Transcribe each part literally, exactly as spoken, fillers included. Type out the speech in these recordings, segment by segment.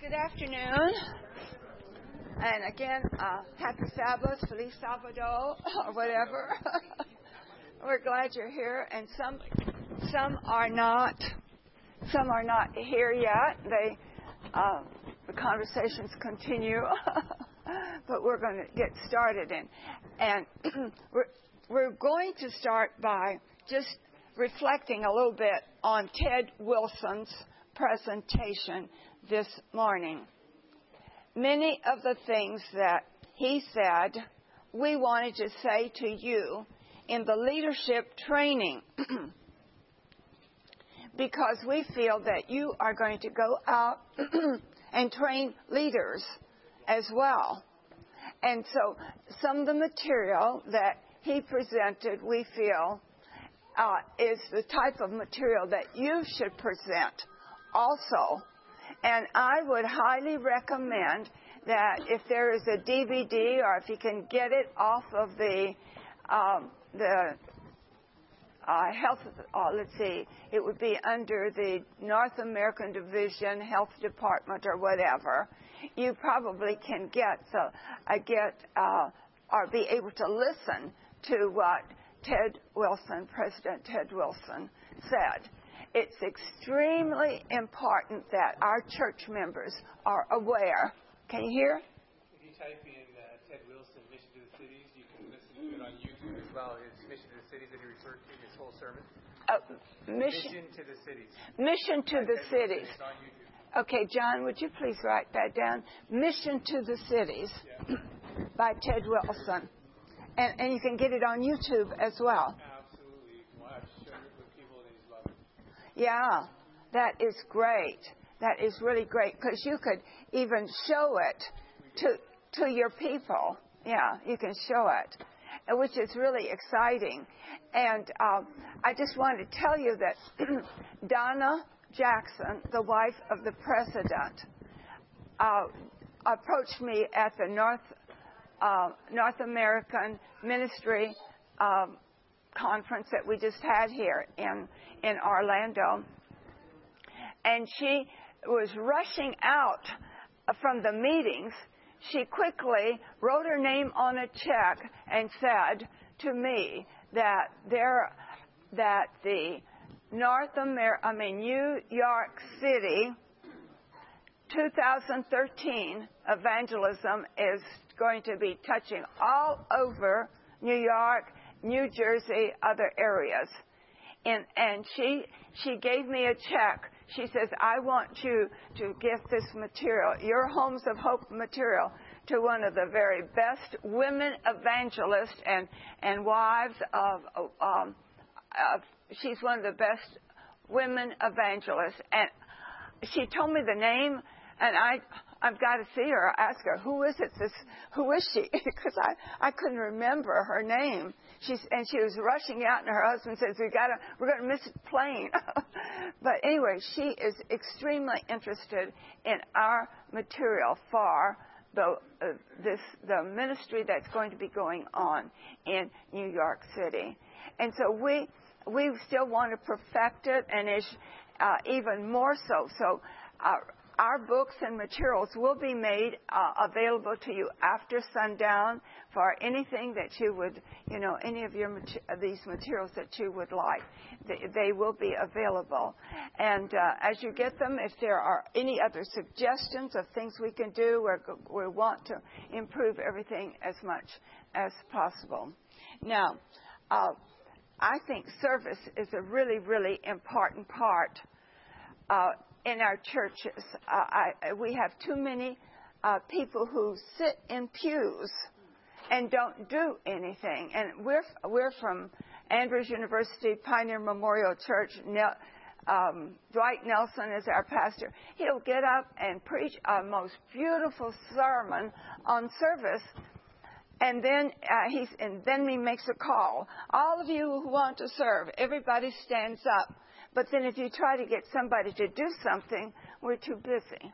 Good afternoon. And again, uh, happy Sabbath, Feliz Salvador, or whatever. We're glad you're here. And some some are not some are not here yet. They uh, the conversations continue, but we're going to get started. And and we're we're going to start by just reflecting a little bit on Ted Wilson's presentation this morning. Many of the things that he said, we wanted to say to you in the leadership training because we feel that you are going to go out and train leaders as well. And so some of the material that he presented, we feel, uh, is the type of material that you should present also. And I would highly recommend that if there is a D V D or if you can get it off of the um, the uh, health, uh, let's see, it would be under the North American Division Health Department or whatever. You probably can get so uh, get uh, or be able to listen to what Ted Wilson, President Ted Wilson, said. It's extremely important that our church members are aware. Can you hear? If you type in uh, Ted Wilson, Mission to the Cities, you can listen to it on YouTube as well. It's Mission to the Cities that he referred to, his whole sermon. Uh, mission, mission to the Cities. Mission to the Ted Cities. Wilson, it's on YouTube. Okay, John, would you please write that down? Mission to the Cities Yeah. by Ted Wilson. And, and you can get it on YouTube as well. Absolutely. You can watch, share it with people, and they just love it. Yeah, that is great. That is really great because you could even show it to to your people. Yeah, you can show it, which is really exciting. And um, I just want to tell you that Donna Jackson, the wife of the president, uh, approached me at the North uh, North American Ministry um, conference that we just had here in, in Orlando. And she was rushing out from the meetings. She quickly wrote her name on a check and said to me that there, that the North America, I mean New York City two thousand thirteen evangelism is going to be touching all over New York, New Jersey, other areas. And, and she she gave me a check. She says, I want you to give this material, your Homes of Hope material, to one of the very best women evangelists and, and wives of, um, of, she's one of the best women evangelists. And she told me the name, and I, I've got to see her, ask her, who is it? This, who is she? Because I, I couldn't remember her name. She's, and she was rushing out, and her husband says, we gotta, we're going to miss the plane. But anyway, she is extremely interested in our material for the, uh, this, the ministry that's going to be going on in New York City. And so we, we still want to perfect it, and it's uh, even more so. So, uh, our books and materials will be made uh, available to you after sundown for anything that you would, you know, any of your mater- these materials that you would like. They, they will be available. And uh, as you get them, if there are any other suggestions of things we can do, we want to improve everything as much as possible. Now, uh, I think service is a really, really important part uh, in our churches. Uh, I, we have too many uh, people who sit in pews and don't do anything. And we're we're from Andrews University Pioneer Memorial Church. Nel, um, Dwight Nelson is our pastor. He'll get up and preach a most beautiful sermon on service. And then uh, he's and then he makes a call. All of you who want to serve, everybody stands up. But then if you try to get somebody to do something, we're too busy.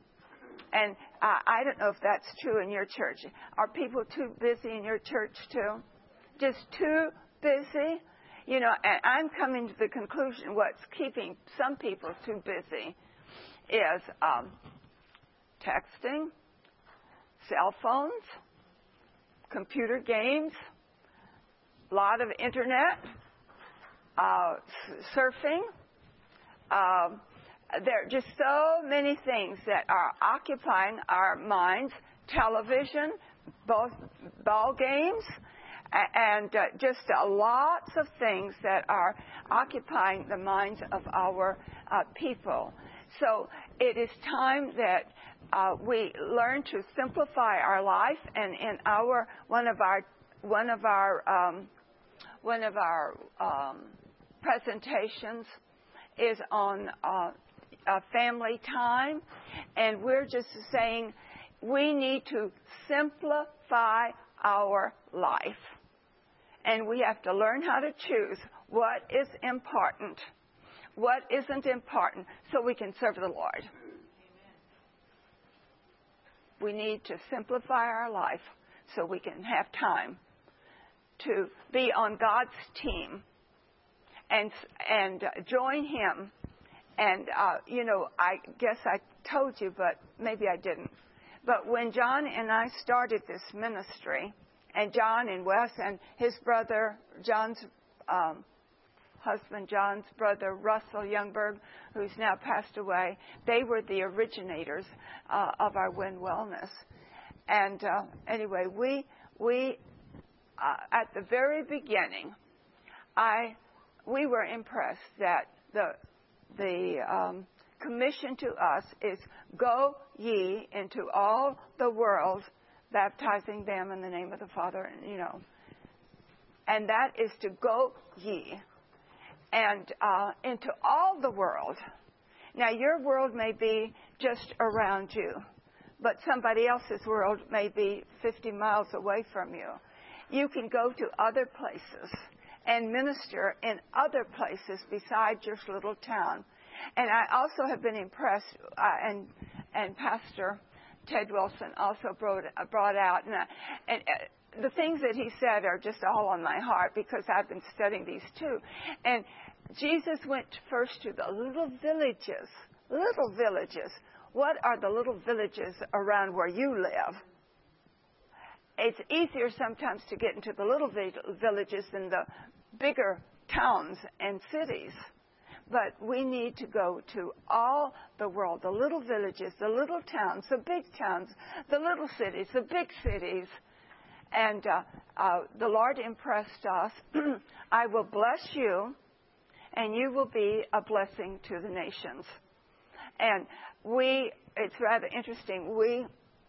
And uh, I don't know if that's true in your church. Are people too busy in your church too? Just too busy? You know, and I'm coming to the conclusion what's keeping some people too busy is um, texting, cell phones, computer games, a lot of internet, uh, surfing. Uh, there are just so many things that are occupying our minds. Television, both ball games, and uh, just uh, lots of things that are occupying the minds of our uh, people. So it is time that uh, we learn to simplify our life. And in our one of our one of our um, one of our um, presentations is on uh, uh, family time, and we're just saying we need to simplify our life. And we have to learn how to choose what is important, what isn't important, so we can serve the Lord. Amen. We need to simplify our life so we can have time to be on God's team and and join Him. And, uh, you know, I guess I told you, but maybe I didn't. But when John and I started this ministry, and John and Wes and his brother, John's um, husband, John's brother, Russell Youngberg, who's now passed away, they were the originators uh, of our Win Wellness. And uh, anyway, we we uh, at the very beginning, I we were impressed that the the um, commission to us is go ye into all the world, baptizing them in the name of the Father, and you know, and that is to go ye and uh, into all the world. Now, your world may be just around you, but somebody else's world may be fifty miles away from you. You can go to other places and minister in other places besides your little town. And I also have been impressed, uh, and and Pastor Ted Wilson also brought, uh, brought out, and, uh, and uh, the things that he said are just all on my heart because I've been studying these too. And Jesus went first to the little villages, little villages. What are the little villages around where you live? It's easier sometimes to get into the little villages than the bigger towns and cities. But we need to go to all the world, the little villages, the little towns, the big towns, the little cities, the big cities. And uh, uh, the Lord impressed us, I will bless you, and you will be a blessing to the nations. And we, it's rather interesting, we,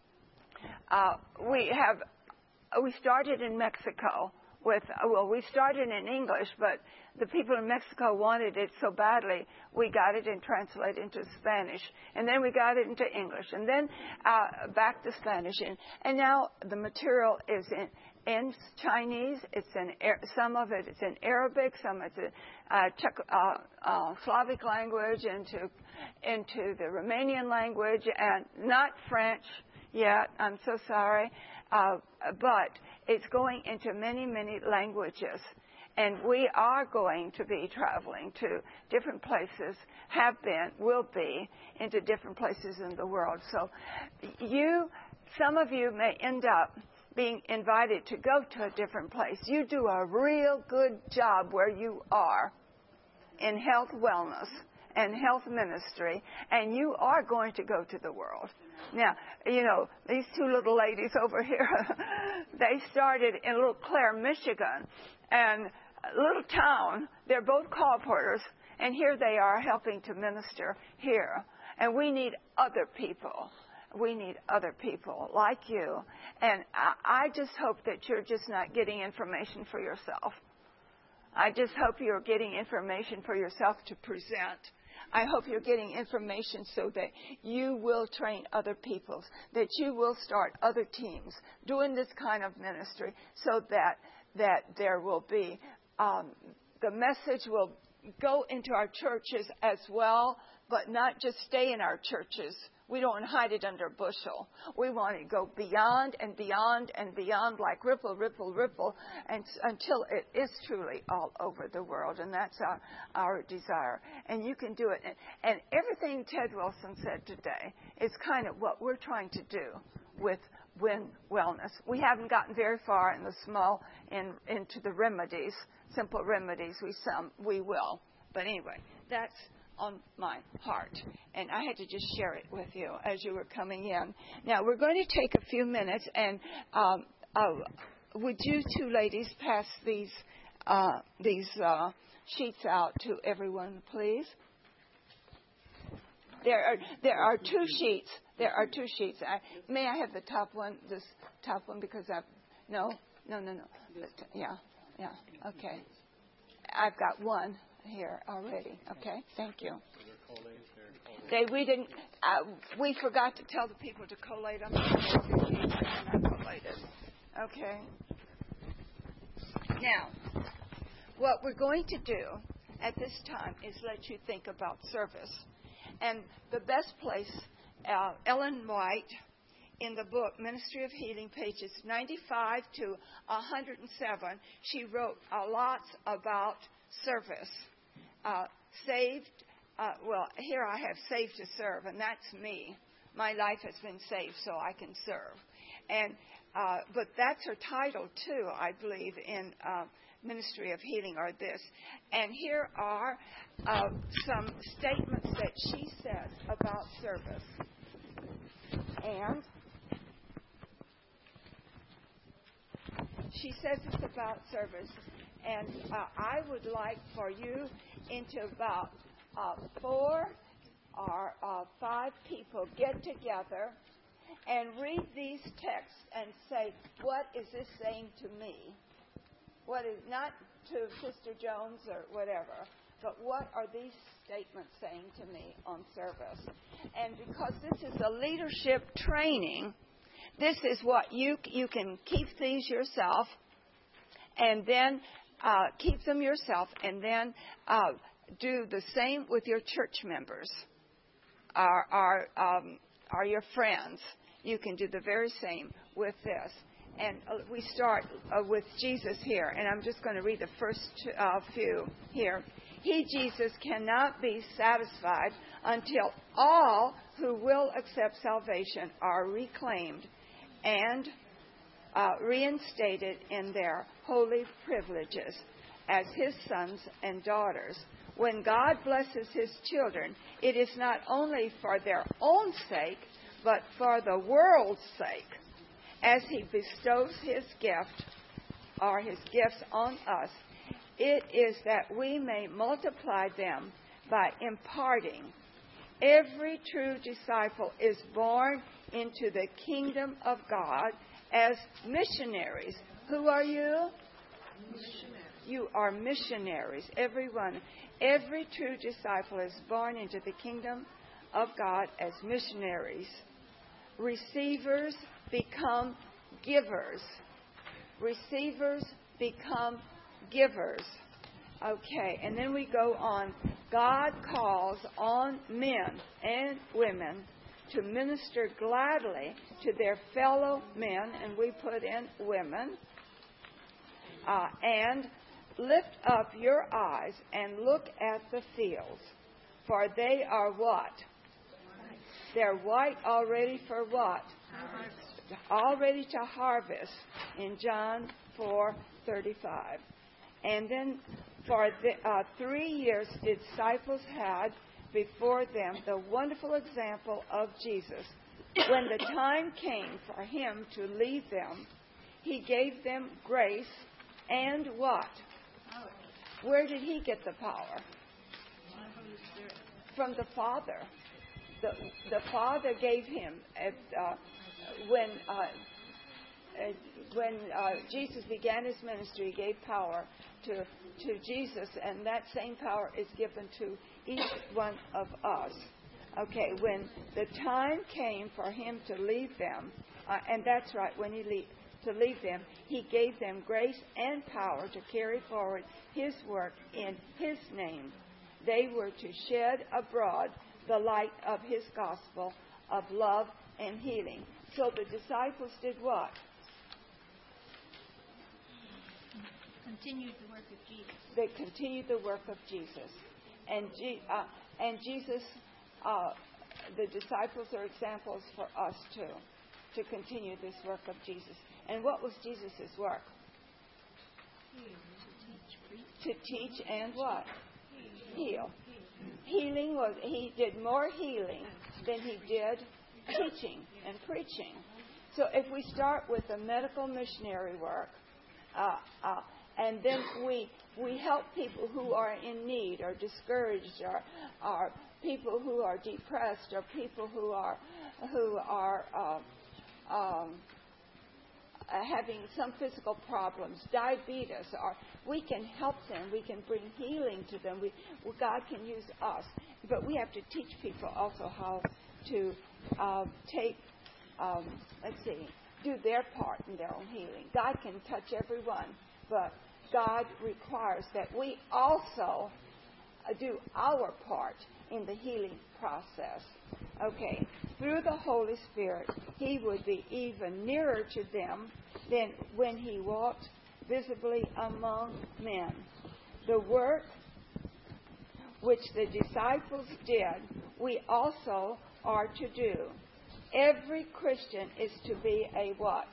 uh, we have, we started in Mexico. With, well, we started in English, but the people in Mexico wanted it so badly, we got it and translated into Spanish. And then we got it into English. And then uh, back to Spanish. And, and now the material is in, in Chinese. It's in some of it, it's in Arabic. Some it's in uh, Czech, uh, uh, Slavic language, into, into the Romanian language, and not French yet. I'm so sorry. Uh, but it's going into many, many languages. And we are going to be traveling to different places, have been, will be, into different places in the world. So you, some of you may end up being invited to go to a different place. You do a real good job where you are in health wellness and health ministry, and you are going to go to the world. Now, you know, these two little ladies over here, they started in Little Clare, Michigan, and a little town. They're both colporteurs, and here they are helping to minister here. And we need other people. We need other people like you. And I, I just hope that you're just not getting information for yourself. I just hope you're getting information for yourself to present. I hope you're getting information so that you will train other people, that you will start other teams doing this kind of ministry so that that there will be, um, the message will go into our churches as well, but not just stay in our churches We don't want to hide it under a bushel. We want to go beyond and beyond and beyond, like ripple, ripple, ripple, and until it is truly all over the world. And that's our, our desire. And you can do it. And, and everything Ted Wilson said today is kind of what we're trying to do with Win Wellness. We haven't gotten very far in the small, in, into the remedies, simple remedies. We some we will. But anyway, that's on my heart, and I had to just share it with you as you were coming in. Now we're going to take a few minutes, and um, uh, would you two ladies pass these uh, these uh, sheets out to everyone, please? There are there are two sheets. There are two sheets. I, may I have the top one? This top one, because I no no no no. But, yeah yeah okay. I've got one here already. Okay, thank you. They we didn't uh, we forgot to tell the people to collate them. Not collated. Okay. Now, what we're going to do at this time is let you think about service, and the best place. Uh, Ellen White, in the book Ministry of Healing, pages ninety-five to one hundred seven, she wrote a lot about service. Uh, saved, uh, well, here I have saved to serve, and that's me. My life has been saved so I can serve. And uh, but that's her title, too, I believe, in uh, Ministry of Healing, or this. And here are uh, some statements that she says about service. And she says it's about service. And uh, I would like for you into about uh, four or uh, five people get together and read these texts and say, what is this saying to me? What is, not to Sister Jones or whatever, but what are these statements saying to me on service? And because this is a leadership training, this is what you you can keep these yourself, and then uh, keep them yourself, and then uh, do the same with your church members, or, or, um, or your friends. You can do the very same with this. And uh, we start uh, with Jesus here, and I'm just going to read the first uh, few here. He, Jesus, cannot be satisfied until all who will accept salvation are reclaimed and uh, reinstated in their holy privileges as His sons and daughters. When God blesses His children, it is not only for their own sake, but for the world's sake, as He bestows His gift or His gifts on us. It is that we may multiply them by imparting. Every true disciple is born into the kingdom of God as missionaries. Who are you? Missionaries. You are missionaries, everyone. Every true disciple is born into the kingdom of God as missionaries. Receivers become givers. Receivers become givers. Okay, and then we go on. God calls on men and women to minister gladly to their fellow men, and we put in women, uh, and lift up your eyes and look at the fields, for they are what? They're white already for what? Harvest. Already to harvest in John four thirty-five. And then for the, uh, three years the disciples had before them the wonderful example of Jesus. When the time came for Him to leave them, He gave them grace and what? Where did He get the power? From the Father. The, the Father gave Him, uh, when uh, uh, when uh, Jesus began His ministry, He gave power to, to Jesus, and that same power is given to each one of us. Okay, when the time came for Him to leave them, uh, and that's right, when He le- to leave them, He gave them grace and power to carry forward His work in His name. They were to shed abroad the light of His gospel of love and healing. So the disciples did what? Continued the work of Jesus. They continued the work of Jesus. And, G, uh, and Jesus, uh, the disciples are examples for us too, to continue this work of Jesus. And what was Jesus' work? To teach and what? Heal. Healing was, he did more healing than he did teaching and preaching. So if we start with the medical missionary work, uh, uh, and then we we help people who are in need or discouraged or, or people who are depressed or people who are who are uh, um, having some physical problems, diabetes, or we can help them. We can bring healing to them. We, well, God can use us, but we have to teach people also how to uh, take. Um, let's see, do their part in their own healing. God can touch everyone, but God requires that we also do our part in the healing process. Okay, through the Holy Spirit, He would be even nearer to them than when He walked visibly among men. The work which the disciples did, we also are to do. Every Christian is to be a what?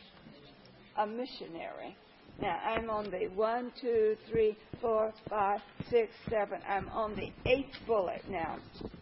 A missionary. Now, I'm on the one, two, three, four, five, six, seven. I'm on the eighth bullet now.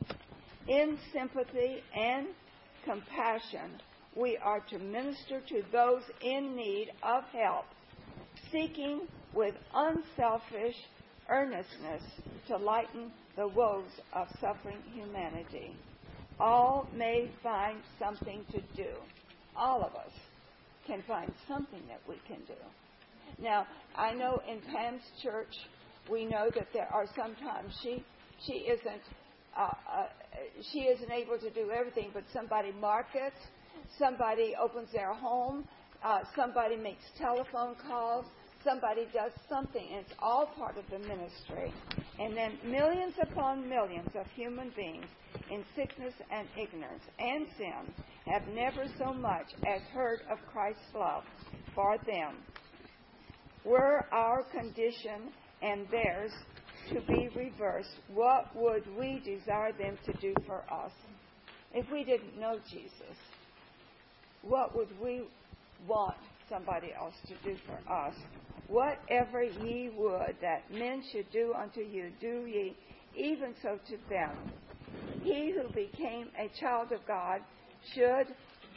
In sympathy and compassion, we are to minister to those in need of help, seeking with unselfish earnestness to lighten the woes of suffering humanity. All may find something to do. All of us can find something that we can do. Now, I know in Pam's church, we know that there are sometimes she she isn't uh, uh, she isn't able to do everything, but somebody markets, somebody opens their home, uh, somebody makes telephone calls, somebody does something, and it's all part of the ministry. And then millions upon millions of human beings in sickness and ignorance and sin have never so much as heard of Christ's love for them. Were our condition and theirs to be reversed, what would we desire them to do for us? If we didn't know Jesus, what would we want somebody else to do for us? Whatever ye would that men should do unto you, do ye even so to them. He who became a child of God should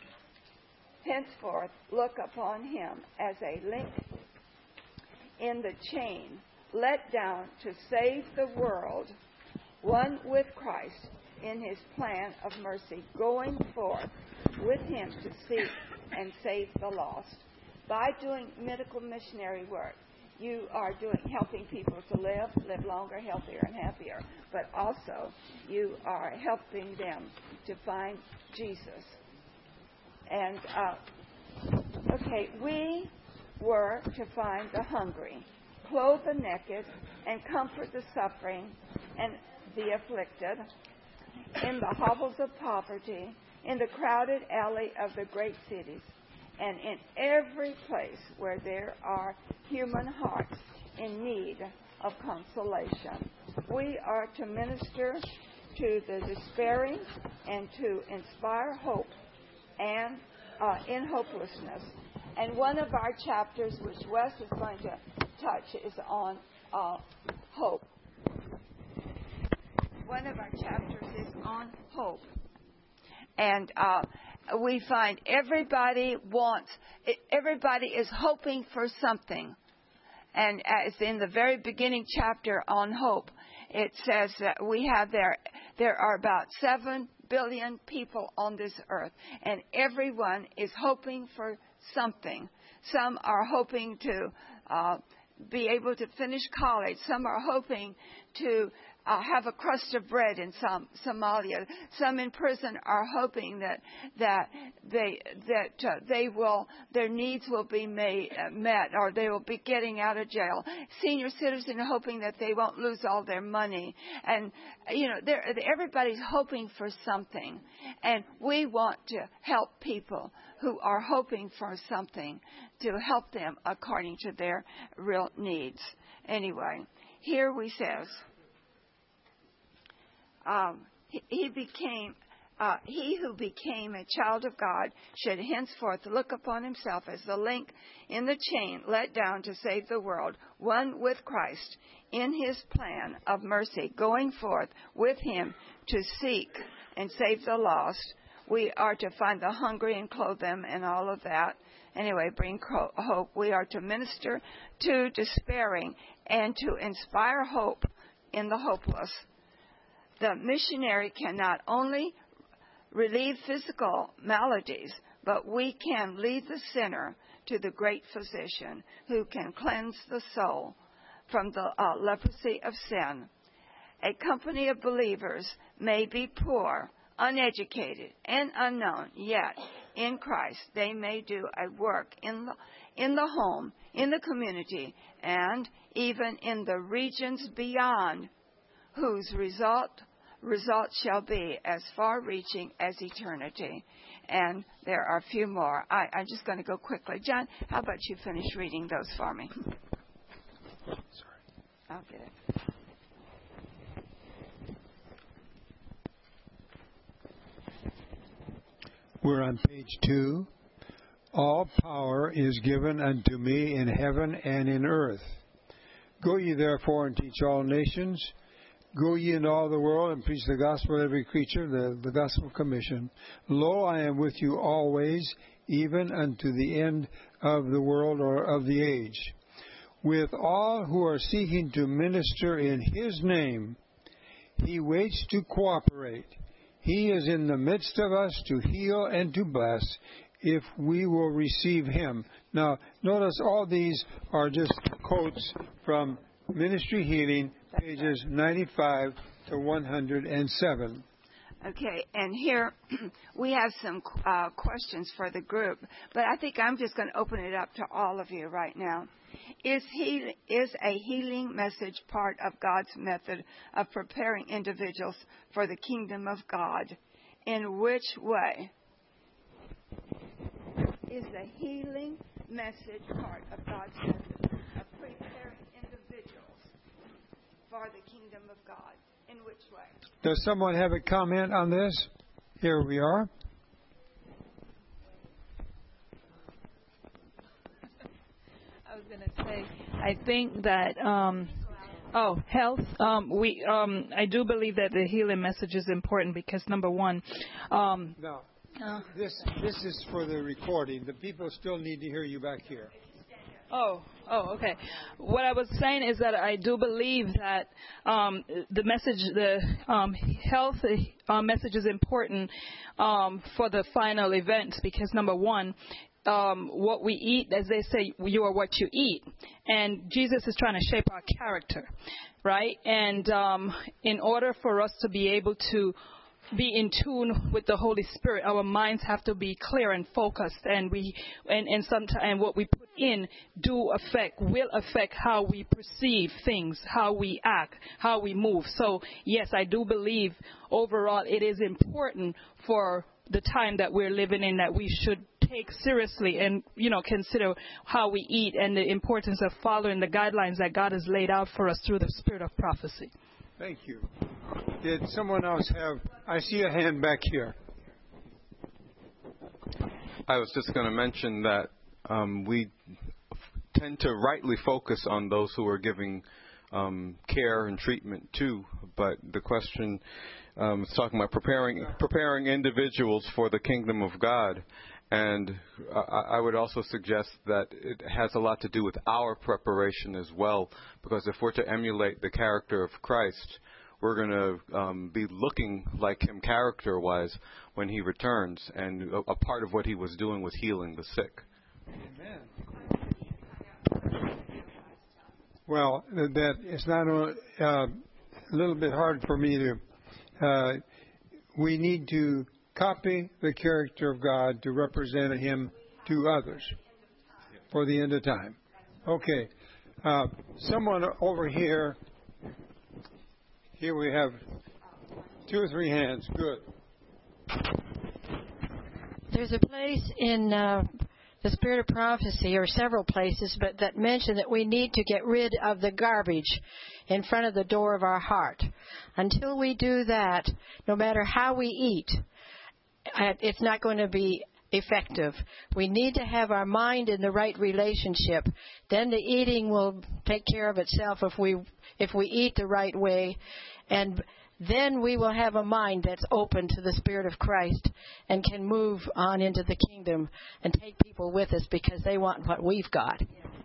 henceforth look upon him as a link in the chain let down to save the world, one with Christ in his plan of mercy, going forth with him to seek and save the lost. By doing medical missionary work, you are doing helping people to live, live longer, healthier, and happier. But also, you are helping them to find Jesus. And, uh, okay, we were to find the hungry, clothe the naked, and comfort the suffering and the afflicted, in the hovels of poverty, in the crowded alley of the great cities, and in every place where there are human hearts in need of consolation. We are to minister to the despairing and to inspire hope and uh, in hopelessness. And one of our chapters, which Wes is going to touch, is on uh, hope. One of our chapters is on hope. And uh, we find everybody wants, everybody is hoping for something. And as in the very beginning chapter on hope, it says that we have there, there are about seven billion people on this earth. And everyone is hoping for something. Some are hoping to uh, be able to finish college. Some are hoping to uh, have a crust of bread in some Somalia. Some in prison are hoping that that they that uh, they will their needs will be made, uh, met, or they will be getting out of jail. Senior citizens are hoping that they won't lose all their money, and you know, everybody's hoping for something, and we want to help people who are hoping for something, to help them according to their real needs. Anyway, here we says, um, he, he became, uh, he who became a child of God should henceforth look upon himself as the link in the chain let down to save the world, one with Christ in his plan of mercy, going forth with him to seek and save the lost. We are to find the hungry and clothe them and all of that. Anyway, bring hope. We are to minister to despairing and to inspire hope in the hopeless. The missionary can not only relieve physical maladies, but we can lead the sinner to the great physician who can cleanse the soul from the uh, leprosy of sin. A company of believers may be poor, uneducated, and unknown, yet in Christ they may do a work in the, in the home, in the community, and even in the regions beyond, whose result result shall be as far-reaching as eternity. And there are a few more. I, I'm just going to go quickly. John, how about you finish reading those for me? Sorry. I'll get it. We're on page two. All power is given unto me in heaven and in earth. Go ye therefore and teach all nations. Go ye into all the world and preach the gospel to every creature, the, the gospel commission. Lo, I am with you always, even unto the end of the world or of the age. With all who are seeking to minister in his name, he waits to cooperate. He is in the midst of us to heal and to bless if we will receive him. Now, notice all these are just quotes from Ministry Healing, pages ninety-five to one hundred seven. Okay, and here we have some uh, questions for the group, but I think I'm just going to open it up to all of you right now. Is he, is a healing message part of God's method of preparing individuals for the kingdom of God? In which way? Is the healing message part of God's method of preparing individuals for the kingdom of God? In which way? Does someone have a comment on this? Here we are. I was going to say, I think that, um, oh, health. Um, we, um, I do believe that the healing message is important because, number one, um, no, uh, this this is for the recording. The people still need to hear you back here. Oh, oh, okay. What I was saying is that I do believe that um, the message, the um, health uh, message is important um, for the final event because, number one, um, what we eat, as they say, you are what you eat. And Jesus is trying to shape our character, right? And um, in order for us to be able to be in tune with the Holy Spirit, our minds have to be clear and focused, and we and and sometimes and what we put in do affect will affect how we perceive things, how we act, how we move. So yes, I do believe overall it is important for the time that we're living in that we should take seriously and, you know, consider how we eat and the importance of following the guidelines that God has laid out for us through the spirit of prophecy. Thank you. Did someone else have... I see a hand back here. I was just going to mention that um, we tend to rightly focus on those who are giving um, care and treatment too, but the question um, is talking about preparing preparing individuals for the kingdom of God. And I would also suggest that it has a lot to do with our preparation as well, because if we're to emulate the character of Christ, we're going to um, be looking like him character-wise when he returns, and a, a part of what he was doing was healing the sick. Amen. Well, that it's not only, uh, a little bit hard for me to. Uh, we need to copy the character of God to represent Him to others for the end of time. Okay. Uh, someone over here. Here we have two or three hands. Good. There's a place in uh, the Spirit of Prophecy, or several places, but that mention that we need to get rid of the garbage in front of the door of our heart. Until we do that, no matter how we eat, it's not going to be effective. We need to have our mind in the right relationship. Then the eating will take care of itself if we if we eat the right way, and then we will have a mind that's open to the Spirit of Christ and can move on into the kingdom and take people with us because they want what we've got.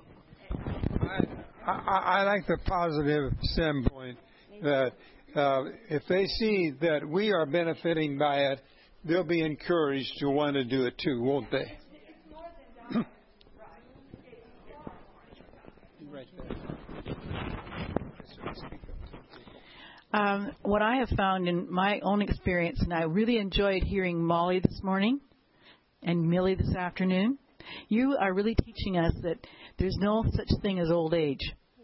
I, I, I like the positive standpoint that uh, if they see that we are benefiting by it, they'll be encouraged to want to do it too, won't they? Right there. Um, what I have found in my own experience, and I really enjoyed hearing Molly this morning and Millie this afternoon, you are really teaching us that there's no such thing as old age.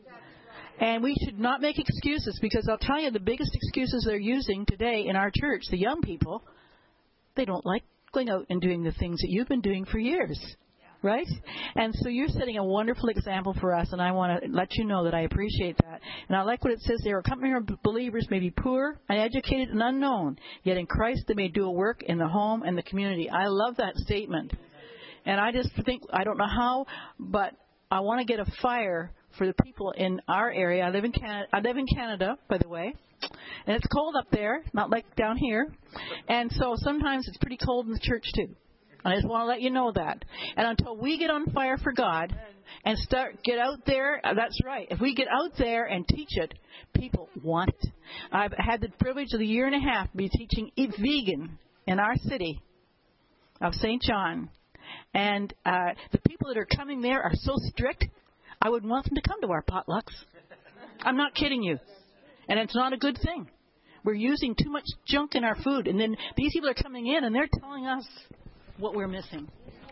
And we should not make excuses, because I'll tell you the biggest excuses they're using today in our church, the young people, they don't like going out and doing the things that you've been doing for years. Right? And so you're setting a wonderful example for us, and I want to let you know that I appreciate that. And I like what it says there. Accompanying believers may be poor, uneducated, and unknown, yet in Christ they may do a work in the home and the community. I love that statement. And I just think, I don't know how, but I want to get a fire for the people in our area. I live in Canada, I live in Canada, by the way. And it's cold up there, not like down here. And so sometimes it's pretty cold in the church, too. I just want to let you know that. And until we get on fire for God and start, get out there, that's right. If we get out there and teach it, people want it. I've had the privilege of the year and a half be teaching Eat Vegan in our city of Saint John. And uh, the people that are coming there are so strict, I would want them to come to our potlucks. I'm not kidding you. And it's not a good thing. We're using too much junk in our food. And then these people are coming in and they're telling us what we're missing.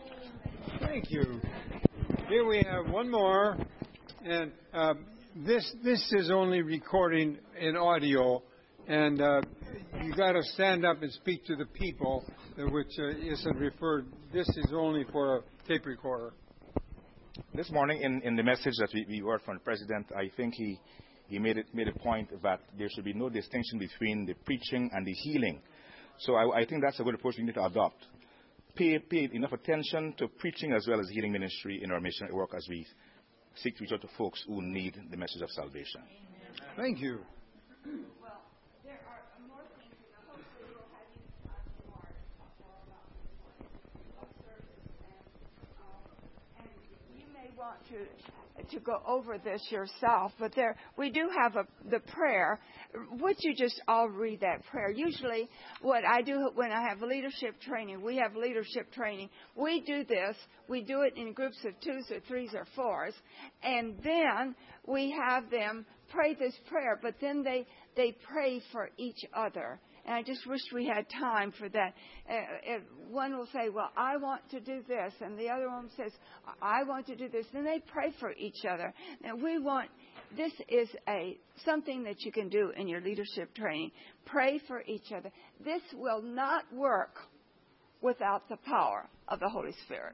Thank you. Here we have one more, and uh, this this is only recording in audio, and uh, you got to stand up and speak to the people, uh, which uh, isn't referred. This is only for a tape recorder. This morning, in, in the message that we, we heard from the president, I think he he made it made a point that there should be no distinction between the preaching and the healing. So I, I think that's a good approach we need to adopt. Pay, pay enough attention to preaching as well as healing ministry in our missionary work as we seek to reach out to folks who need the message of salvation. Thank you. Well, there are more things, and hopefully we'll have you talk more, talk more about this service, and, um, and you may want to to go over this yourself, but there we do have a the prayer. Would you just all read that prayer? Usually what I do when I have leadership training, we have leadership training, we do this, we do it in groups of twos or threes or fours, and then we have them pray this prayer, but then they, they pray for each other. And I just wish we had time for that. Uh, if one will say, well, I want to do this, and the other one says, I want to do this. Then they pray for each other. Now, we want, this is a something that you can do in your leadership training. Pray for each other. This will not work without the power of the Holy Spirit.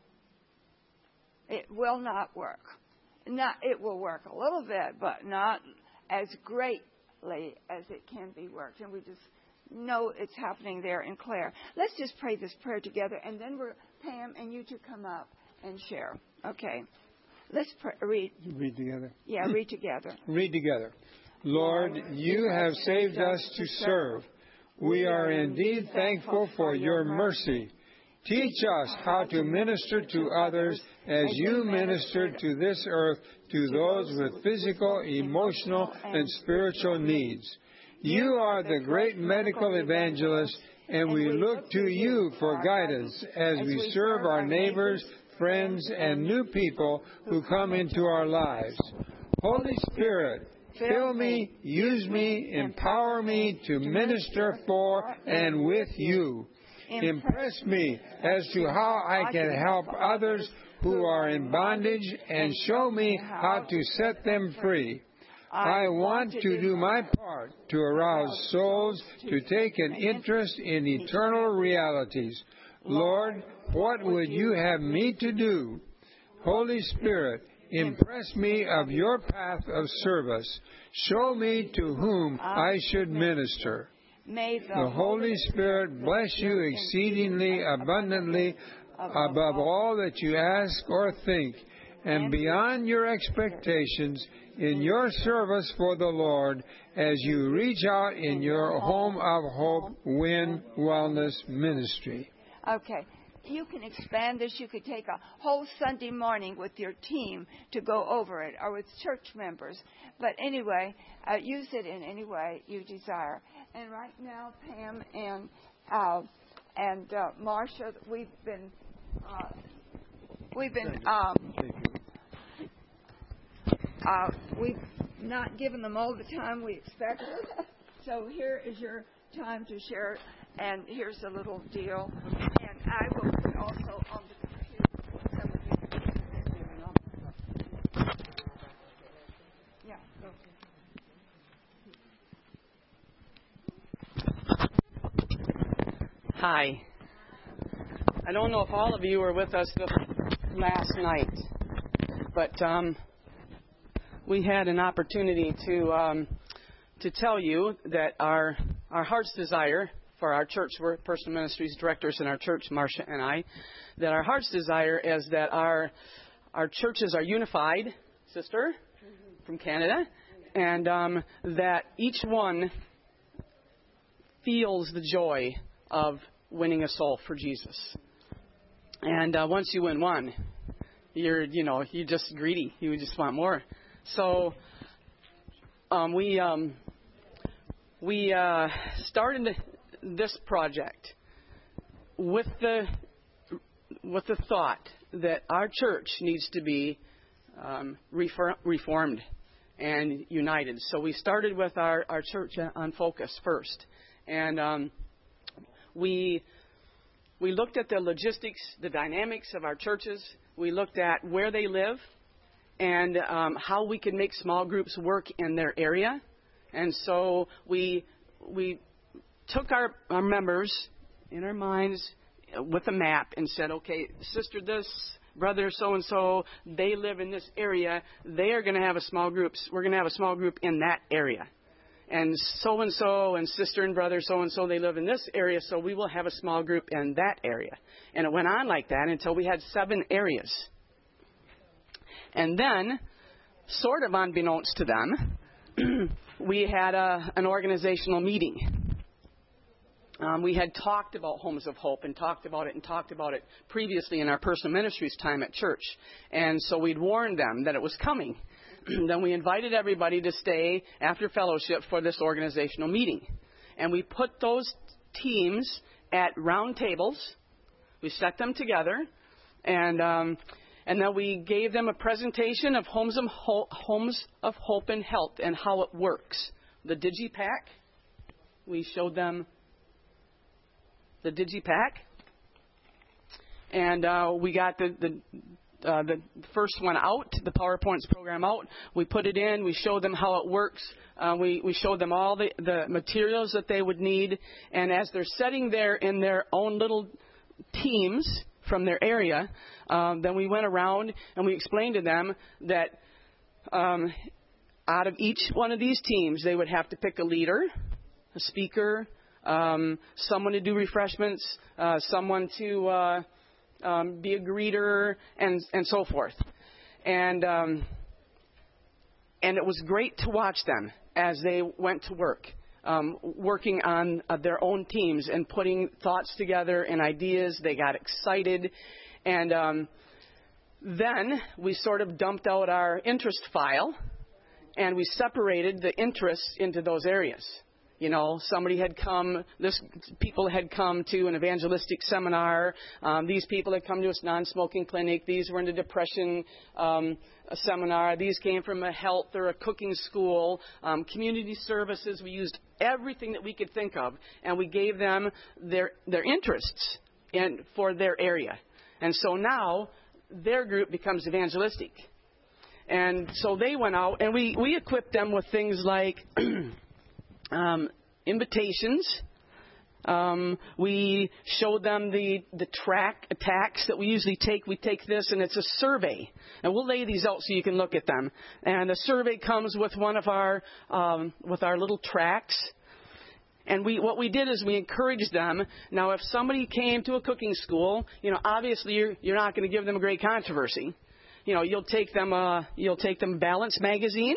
It will not work. Not, it will work a little bit, but not as great as it can be worked, and we just know it's happening there in Claire. Let's just pray this prayer together, and then we're Pam and you two come up and share. Okay, let's pray, read. Read together. Yeah, read together. Read together. Lord, you have saved us to serve. We are indeed thankful for your mercy. Teach us how to minister to others as you ministered to this earth to those with physical, emotional, and spiritual needs. You are the great medical evangelist, and we look to you for guidance as we serve our neighbors, friends, and new people who come into our lives. Holy Spirit, Fill me, use me, empower me to minister for and with you. Impress me as to how I can help others who are in bondage and show me how to set them free. I want to do my part to arouse souls to take an interest in eternal realities. Lord, what would you have me to do? Holy Spirit, impress me of your path of service. Show me to whom I should minister. May the Holy Spirit bless you exceedingly abundantly above all that you ask or think, and beyond your expectations in your service for the Lord as you reach out in your Home of Hope Win Wellness Ministry. Okay. You can expand this. You could take a whole Sunday morning with your team to go over it, or with church members. But anyway, uh, use it in any way you desire. And right now, Pam and uh, and uh, Marcia, we've been uh, we've been um, uh, we've not given them all the time we expected. So here is your time to share. And here's a little deal. And I will put also on the computer some of these. Yeah, go. Hi. I don't know if all of you were with us this last night, but um, we had an opportunity to um, to tell you that our our heart's desire for our church, we're personal ministries directors in our church, Marcia and I, that our heart's desire is that our our churches are unified, sister, from Canada, and um, that each one feels the joy of winning a soul for Jesus. And uh, once you win one, you're, you know, you're just greedy. You just want more. So um, we um, we uh, started this project with the with the thought that our church needs to be um, refor- reformed and united. So we started with our, our church on focus first, and um, we we looked at the logistics, the dynamics of our churches. We looked at where they live and um, how we could make small groups work in their area. And so we we took our, our members in our minds with a map and said, okay, sister this, brother so-and-so, they live in this area. They are going to have a small group. We're going to have a small group in that area. And so-and-so and sister and brother so-and-so, they live in this area, so we will have a small group in that area. And it went on like that until we had seven areas. And then, sort of unbeknownst to them, we had a, an organizational meeting. Um, we had talked about Homes of Hope and talked about it and talked about it previously in our personal ministries time at church. And so we'd warned them that it was coming. Then we invited everybody to stay after fellowship for this organizational meeting. And we put those teams at round tables. We set them together. And um, and then we gave them a presentation of Homes of Hope, Homes of Hope and Health and how it works. The Digipack. We showed them the Digipack. And uh, we got the... the Uh, the first one out, the PowerPoints program out. We put it in. We showed them how it works. Uh, we, we showed them all the, the materials that they would need. And as they're sitting there in their own little teams from their area, um, then we went around and we explained to them that um, out of each one of these teams, they would have to pick a leader, a speaker, um, someone to do refreshments, uh, someone to... Uh, Um, be a greeter, and and so forth, and um, and it was great to watch them as they went to work, um, working on uh, their own teams and putting thoughts together and ideas. They got excited, and um, then we sort of dumped out our interest file, and we separated the interests into those areas. You know, somebody had come, this people had come to an evangelistic seminar. Um, these people had come to a non-smoking clinic. These were in a depression um, a seminar. These came from a health or a cooking school, um, community services. We used everything that we could think of, and we gave them their their interests in for their area. And so now their group becomes evangelistic. And so they went out, and we, we equipped them with things like um, invitations. Um, we showed them the, the track attacks that we usually take. We take this, and it's a survey. And we'll lay these out so you can look at them. And the survey comes with one of our um, with our little tracks. And we, what we did is we encouraged them. Now, if somebody came to a cooking school, you know, obviously you're, you're not going to give them a great controversy. You know, you'll take them, uh, you'll take them Balance magazine,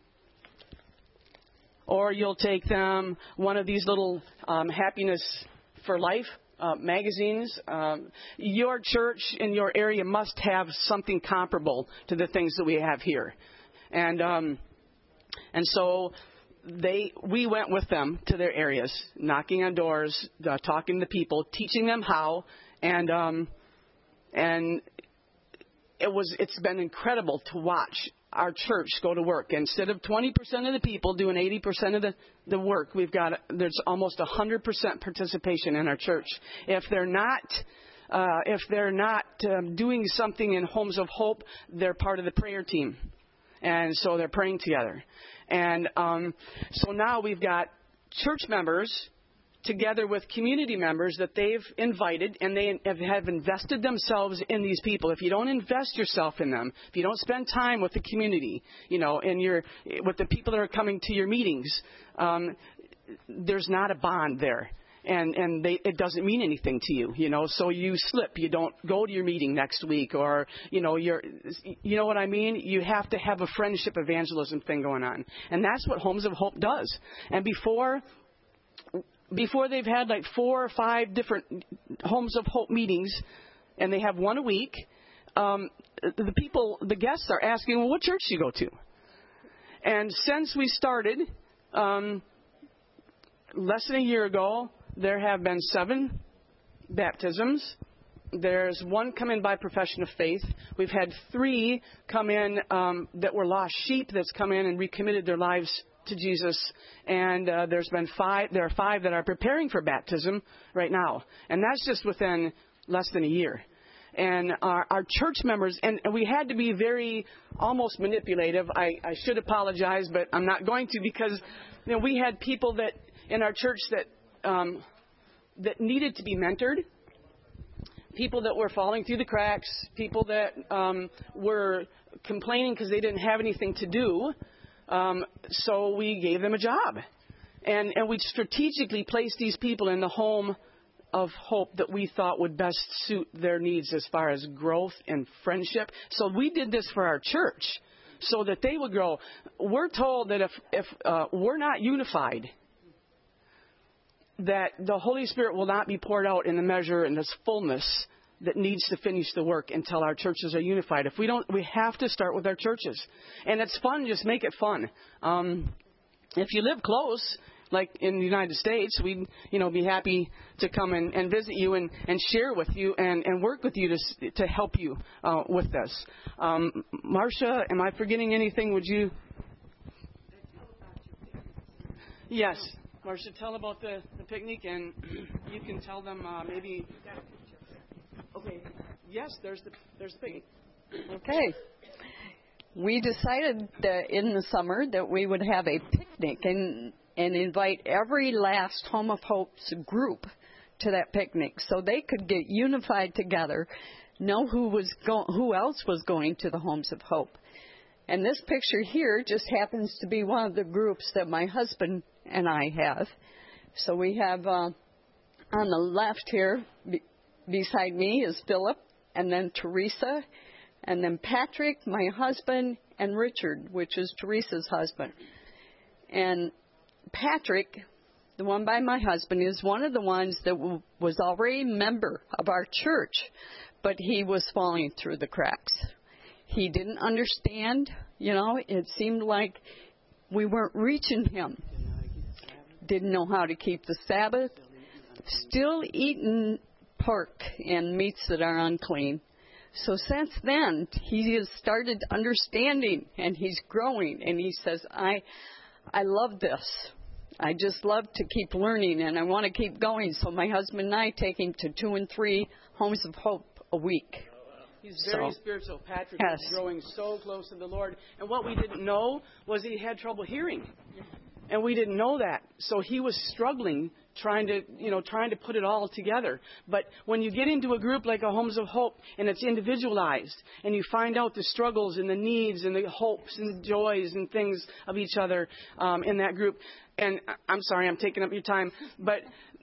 or you'll take them one of these little um, Happiness for Life uh, magazines. Um, your church in your area must have something comparable to the things that we have here, and um, and so. They, we went with them to their areas, knocking on doors, uh, talking to people, teaching them how, and um, and it was it's been incredible to watch our church go to work. Instead of twenty percent of the people doing eighty percent of the, the work, we've got there's almost one hundred percent participation in our church. If they're not uh, if they're not um, doing something in Homes of Hope, they're part of the prayer team, and so they're praying together. And um, so now we've got church members together with community members that they've invited, and they have invested themselves in these people. If you don't invest yourself in them, if you don't spend time with the community, you know, and your with the people that are coming to your meetings, um, there's not a bond there. And and they, it doesn't mean anything to you, you know. So you slip, you don't go to your meeting next week, or you know, you're, you know what I mean. You have to have a friendship evangelism thing going on, and that's what Homes of Hope does. And before, before they've had like four or five different Homes of Hope meetings, and they have one a week. Um, the people, the guests are asking, well, what church do you go to? And since we started, um, less than a year ago. There have been seven baptisms. There's one come in by profession of faith. We've had three come in um, that were lost sheep that's come in and recommitted their lives to Jesus. And uh, there's been five. There are five that are preparing for baptism right now. And that's just within less than a year. And our, our church members, and, and we had to be very almost manipulative. I, I should apologize, but I'm not going to, because you know, we had people that in our church that Um, that needed to be mentored, people that were falling through the cracks, people that um, were complaining because they didn't have anything to do. Um, so we gave them a job. And, and we strategically placed these people in the home of hope that we thought would best suit their needs as far as growth and friendship. So we did this for our church so that they would grow. We're told that if, if uh, we're not unified, that the Holy Spirit will not be poured out in the measure and this fullness that needs to finish the work until our churches are unified. If we don't, we have to start with our churches. And it's fun, just make it fun. Um, if you live close, like in the United States, we'd, you know, be happy to come and, and visit you and, and share with you and, and work with you to, to help you uh, with this. Um, Marcia, am I forgetting anything? Would you? Yes. Marcia, tell about the, the picnic, and you can tell them uh, maybe. Okay. Yes, there's the there's the picnic. Okay. We decided that in the summer that we would have a picnic and and invite every last Home of Hope's group to that picnic, so they could get unified together, know who was go- who else was going to the Homes of Hope. And this picture here just happens to be one of the groups that my husband and I have. So we have uh, on the left here, be- beside me is Philip, and then Teresa, and then Patrick, my husband, and Richard, which is Teresa's husband. And Patrick, the one by my husband, is one of the ones that w- was already a member of our church, but he was falling through the cracks. He didn't understand, you know, it seemed like we weren't reaching him. didn't know how to keep the Sabbath, still eating pork and meats that are unclean. So since then, he has started understanding, and he's growing, and he says, I, I love this. I just love to keep learning, and I want to keep going. So my husband and I take him to two and three Homes of Hope a week. He's very so, spiritual. Patrick yes. is growing so close to the Lord. And what we didn't know was he had trouble hearing. And we didn't know that. So he was struggling trying to, you know, trying to put it all together. But when you get into a group like a Homes of Hope and it's individualized and you find out the struggles and the needs and the hopes and the joys and things of each other um, in that group. And I'm sorry, I'm taking up your time, but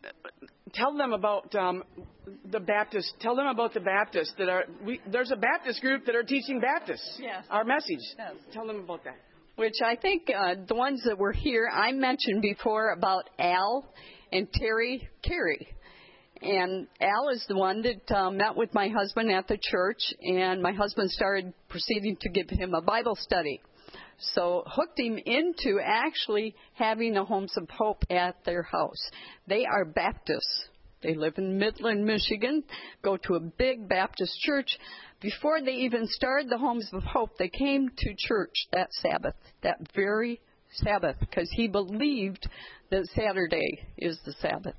tell them about um, the Baptist. Tell them about the Baptists that are, we, there's a Baptist group that are teaching Baptists. Yes. Our message. Yes. Tell them about that. Which I think uh, the ones that were here, I mentioned before about Al and Terry Carey. And Al is the one that uh, met with my husband at the church, and my husband started proceeding to give him a Bible study. So hooked him into actually having a Homes of Hope at their house. They are Baptists. They live in Midland, Michigan, go to a big Baptist church. Before they even started the Homes of Hope, they came to church that Sabbath, that very Sabbath, because he believed that Saturday is the Sabbath.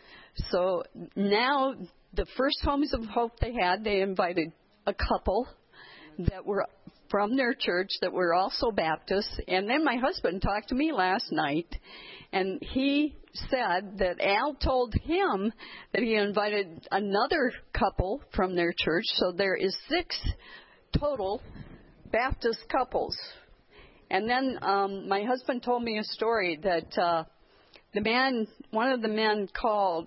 So now the first Homes of Hope they had, they invited a couple that were from their church that were also Baptists. And then my husband talked to me last night, and he said that Al told him that he invited another couple from their church. So there is six total Baptist couples. And then um, my husband told me a story that uh, the man, one of the men called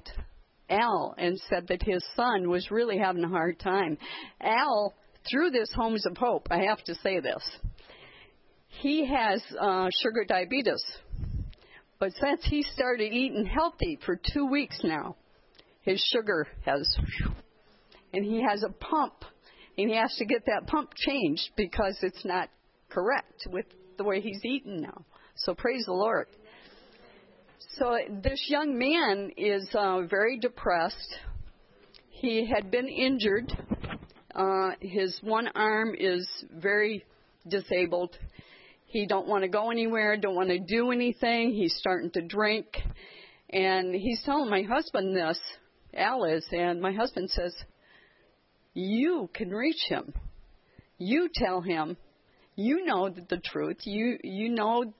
Al and said that his son was really having a hard time. Al, through this Homes of Hope, I have to say this, he has uh, sugar diabetes. But since he started eating healthy for two weeks now, his sugar has, and he has a pump, and he has to get that pump changed because it's not correct with the way he's eating now. So praise the Lord. So this young man is uh, very depressed. He had been injured. Uh, his one arm is very disabled. He don't want to go anywhere, don't want to do anything. He's starting to drink. And he's telling my husband this, Al is, and my husband says, you can reach him. You tell him. You know the truth. You you know.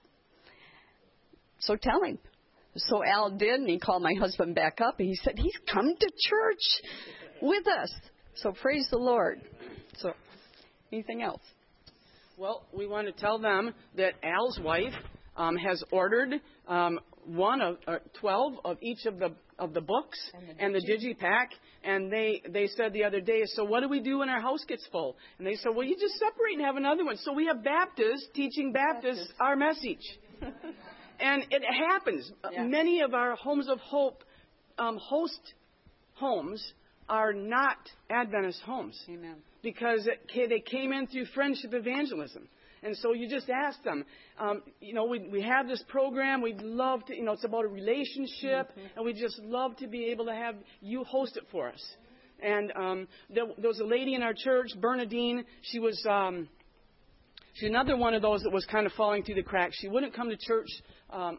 So tell him. So Al did, and he called my husband back up, and he said, he's come to church with us. So praise the Lord. So anything else? Well, we want to tell them that Al's wife um, has ordered um, one of uh, twelve of each of the of the books and the, and the Digipack, and they they said the other day, so what do we do when our house gets full? And they said, well, you just separate and have another one. So we have Baptists teaching Baptists Baptist. our message, and it happens. Yeah. Many of our Homes of Hope um, host homes are not Adventist homes. Amen. Because it, they came in through friendship evangelism. And so you just ask them, um, you know, we we have this program. We'd love to, you know, it's about a relationship. Mm-hmm. And we'd just love to be able to have you host it for us. And um, there, there was a lady in our church, Bernadine. She was um, she's another one of those that was kind of falling through the cracks. She wouldn't come to church um,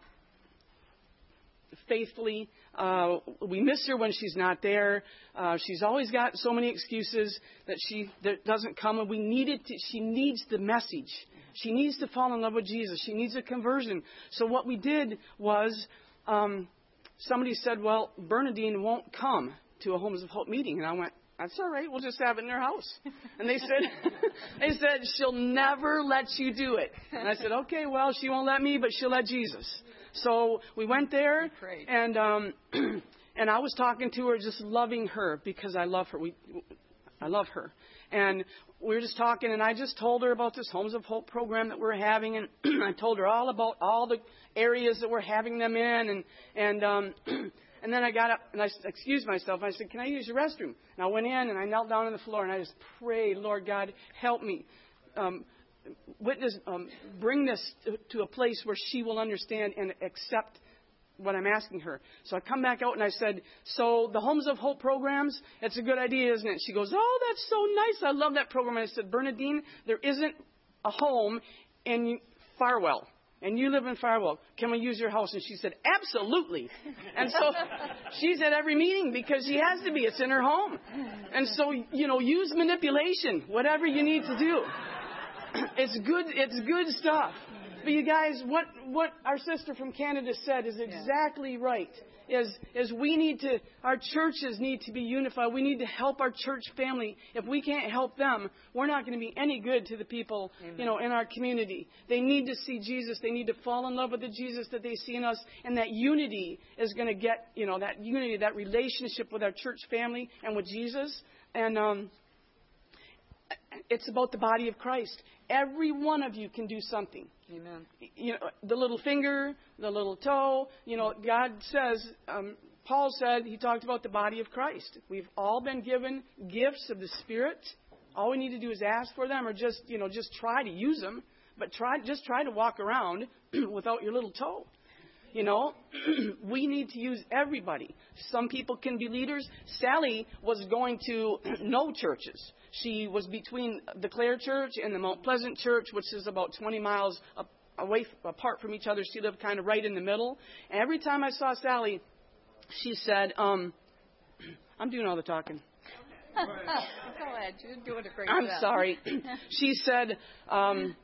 faithfully. Uh, we miss her when she's not there. Uh, she's always got so many excuses that she that doesn't come. And we needed to, she needs the message. She needs to fall in love with Jesus. She needs a conversion. So what we did was um, somebody said, well, Bernadine won't come to a Homes of Hope meeting. And I went, that's all right. We'll just have it in their house. And they said, they said, she'll never let you do it. And I said, okay, well, she won't let me, but she'll let Jesus. So we went there, and um, and I was talking to her, just loving her because I love her. We, I love her, and we were just talking, and I just told her about this Homes of Hope program that we're having, and I told her all about all the areas that we're having them in, and and um, and then I got up and I excused myself. I said, "Can I use your restroom?" And I went in and I knelt down on the floor and I just prayed, "Lord God, help me." Um, Witness, um, bring this to, to a place where she will understand and accept what I'm asking her. So I come back out and I said, so the Homes of Hope programs, it's a good idea, isn't it? She goes, oh, that's so nice. I love that program. And I said, Bernadine, there isn't a home in Farwell. And you live in Farwell. Can we use your house? And she said, absolutely. And so she's at every meeting because she has to be. It's in her home. And so, you know, use manipulation, whatever you need to do. It's good. It's good stuff. But you guys, what, what our sister from Canada said is exactly right. Is, is we need to, our churches need to be unified. We need to help our church family. If we can't help them, we're not going to be any good to the people, Amen. You know, in our community. They need to see Jesus. They need to fall in love with the Jesus that they see in us. And that unity is going to get, you know, that unity, that relationship with our church family and with Jesus. And um, it's about the body of Christ. Every one of you can do something. Amen. You know, the little finger, the little toe. You know, God says, um, Paul said, he talked about the body of Christ. We've all been given gifts of the Spirit. All we need to do is ask for them, or just, you know, just try to use them. But try, just try to walk around without your little toe. You know, we need to use everybody. Some people can be leaders. Sally was going to no churches. She was between the Clare Church and the Mount Pleasant Church, which is about twenty miles up, away apart from each other. She lived kind of right in the middle. And every time I saw Sally, she said, um, I'm doing all the talking. Go ahead. You're doing a great I'm job. sorry. She said, um,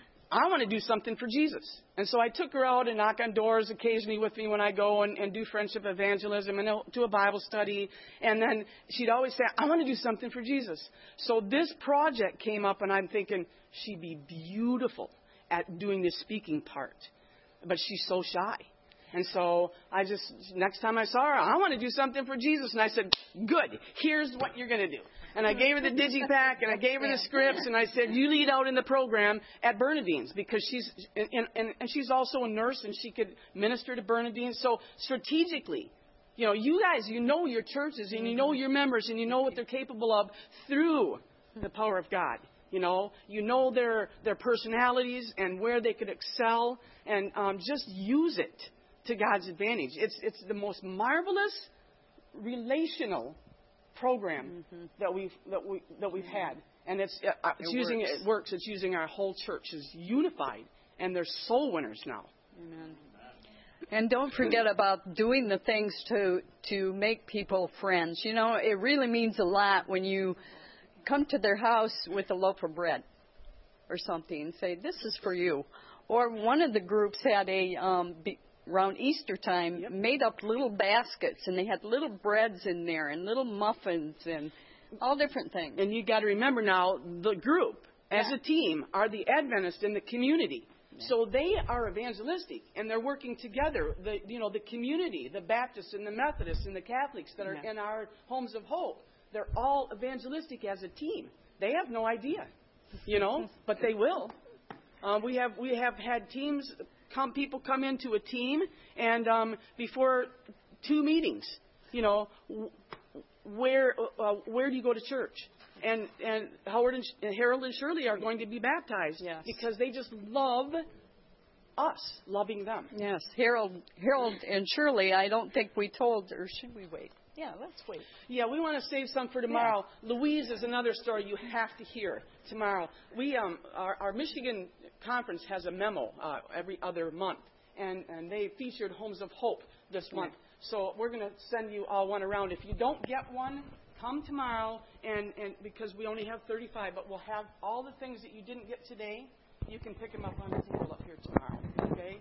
I want to do something for Jesus. And so I took her out and knock on doors occasionally with me when I go and, and do friendship evangelism and do a Bible study. And then she'd always say, I want to do something for Jesus. So this project came up, and I'm thinking she'd be beautiful at doing this speaking part. But she's so shy. And so I just, next time I saw her, I want to do something for Jesus. And I said, good, here's what you're going to do. And I gave her the digipack, and I gave her the scripts, and I said, you lead out in the program at Bernadine's, because she's, and, and, and she's also a nurse, and she could minister to Bernadine. So strategically, you know, you guys, you know your churches, and you know your members, and you know what they're capable of through the power of God. You know, you know their, their personalities and where they could excel, and um, just use it to God's advantage. It's, it's the most marvelous relational program mm-hmm. that we've that we that we've had, and it's uh, it's it using works. it works. It's using our whole church is unified, and they're soul winners now. Amen. And don't forget about doing the things to to make people friends. You know, it really means a lot when you come to their house with a loaf of bread or something and say, "This is for you." Or one of the groups had a um, be, around Easter time, yep. made up little baskets, and they had little breads in there and little muffins and all different things. And you got to remember now, the group as yeah. a team are the Adventists in the community. Yeah. So they are evangelistic, and they're working together. The you know the community, the Baptists and the Methodists and the Catholics that are yeah. in our Homes of Hope, they're all evangelistic as a team. They have no idea, you know, but they will. Uh, we have we have had teams. Come, people come into a team, and um, before two meetings, you know, where uh, where do you go to church? And and Howard and, and Harold and Shirley are going to be baptized yes. because they just love us, loving them. Yes, Harold, Harold and Shirley. I don't think we told, or should we wait? Yeah, let's wait. Yeah, we want to save some for tomorrow. Yeah. Louise is another story you have to hear tomorrow. We um our, our Michigan conference has a memo uh, every other month, and, and they featured Homes of Hope this month. So we're going to send you all one around. If you don't get one, come tomorrow, and, and because we only have thirty-five, but we'll have all the things that you didn't get today. You can pick them up on the table up here tomorrow. Okay.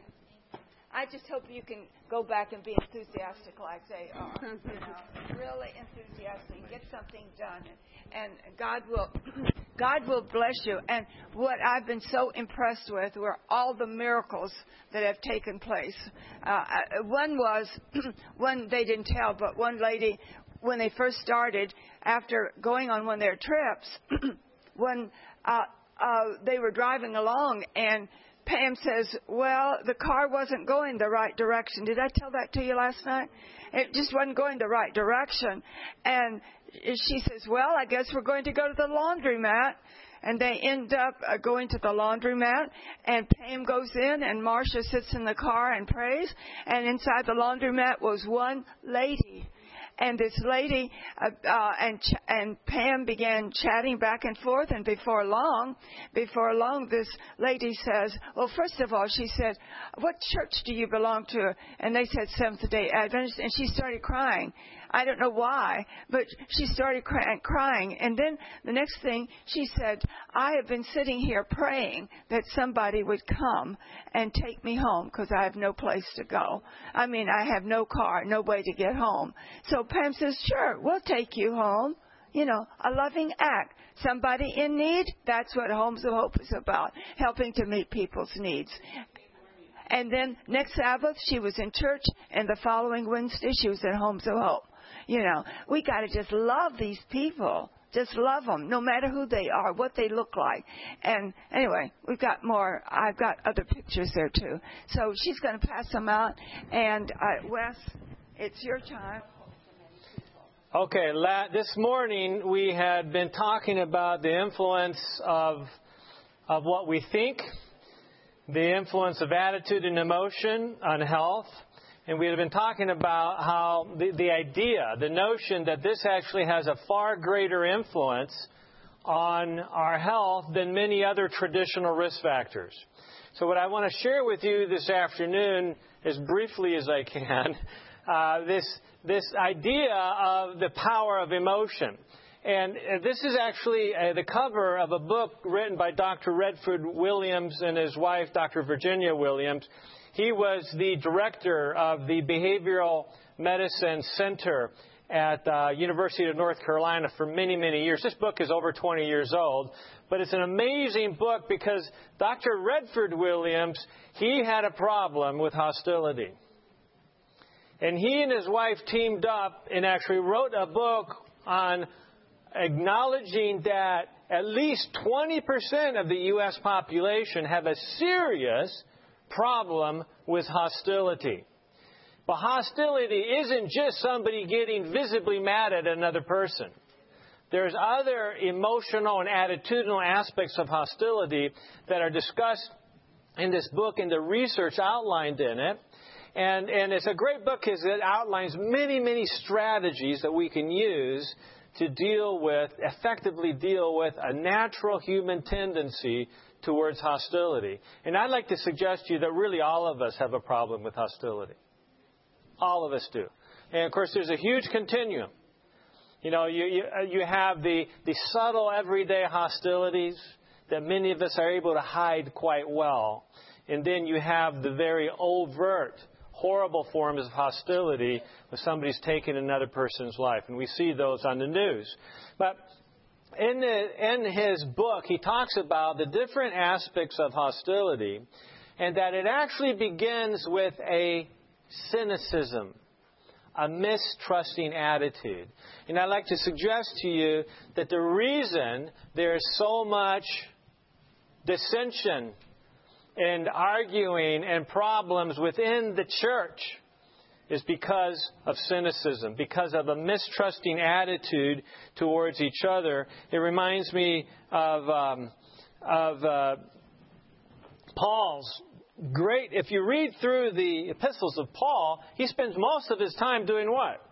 I just hope you can go back and be enthusiastic like they are. You know, really enthusiastic. Get something done, and God will, God will bless you. And what I've been so impressed with were all the miracles that have taken place. Uh, one was, one they didn't tell, but one lady, when they first started, after going on one of their trips, when uh, uh, they were driving along and Pam says, well, the car wasn't going the right direction. Did I tell that to you last night? It just wasn't going the right direction. And she says, well, I guess we're going to go to the laundromat. And they end up uh, going to the laundromat, and Pam goes in, and Marcia sits in the car and prays. And inside the laundromat was one lady. And this lady uh, uh, and ch- and Pam began chatting back and forth. And before long, before long, this lady says, well, first of all, she said, what church do you belong to? And they said Seventh-day Adventist. And she started crying. I don't know why, but she started cry- crying. And then the next thing she said, I have been sitting here praying that somebody would come and take me home because I have no place to go. I mean, I have no car, no way to get home. So Pam says, sure, we'll take you home. You know, a loving act. Somebody in need, that's what Homes of Hope is about, helping to meet people's needs. And then next Sabbath, she was in church, and the following Wednesday, she was at Homes of Hope. You know, we got to just love these people. Just love them, no matter who they are, what they look like. And anyway, we've got more. I've got other pictures there, too. So she's going to pass them out. And, uh, Wes, it's your time. Okay, la- this morning we had been talking about the influence of of what we think, the influence of attitude and emotion on health. And we have been talking about how the, the idea, the notion that this actually has a far greater influence on our health than many other traditional risk factors. So what I want to share with you this afternoon, as briefly as I can, uh, this this idea of the power of emotion. And uh, this is actually uh, the cover of a book written by Doctor Redford Williams and his wife, Doctor Virginia Williams. He was the director of the Behavioral Medicine Center at uh, University of North Carolina for many, many years. This book is over twenty years old, but it's an amazing book because Doctor Redford Williams, he had a problem with hostility. And he and his wife teamed up and actually wrote a book on acknowledging that at least twenty percent of the U S population have a serious problem with hostility. But hostility isn't just somebody getting visibly mad at another person. There's other emotional and attitudinal aspects of hostility that are discussed in this book and the research outlined in it. And, and it's a great book because it outlines many, many strategies that we can use to deal with, effectively deal with a natural human tendency towards hostility. And I'd like to suggest to you that really all of us have a problem with hostility. All of us do. And of course, there's a huge continuum. You know, you, you, you have the, the subtle everyday hostilities that many of us are able to hide quite well. And then you have the very overt, horrible forms of hostility when somebody's taken another person's life. And we see those on the news. But in, the, in his book, he talks about the different aspects of hostility and that it actually begins with a cynicism, a mistrusting attitude. And I'd like to suggest to you that the reason there's so much dissension and arguing and problems within the church is because of cynicism, because of a mistrusting attitude towards each other. It reminds me of um, of uh, Paul's great. If you read through the epistles of Paul, he spends most of his time doing what?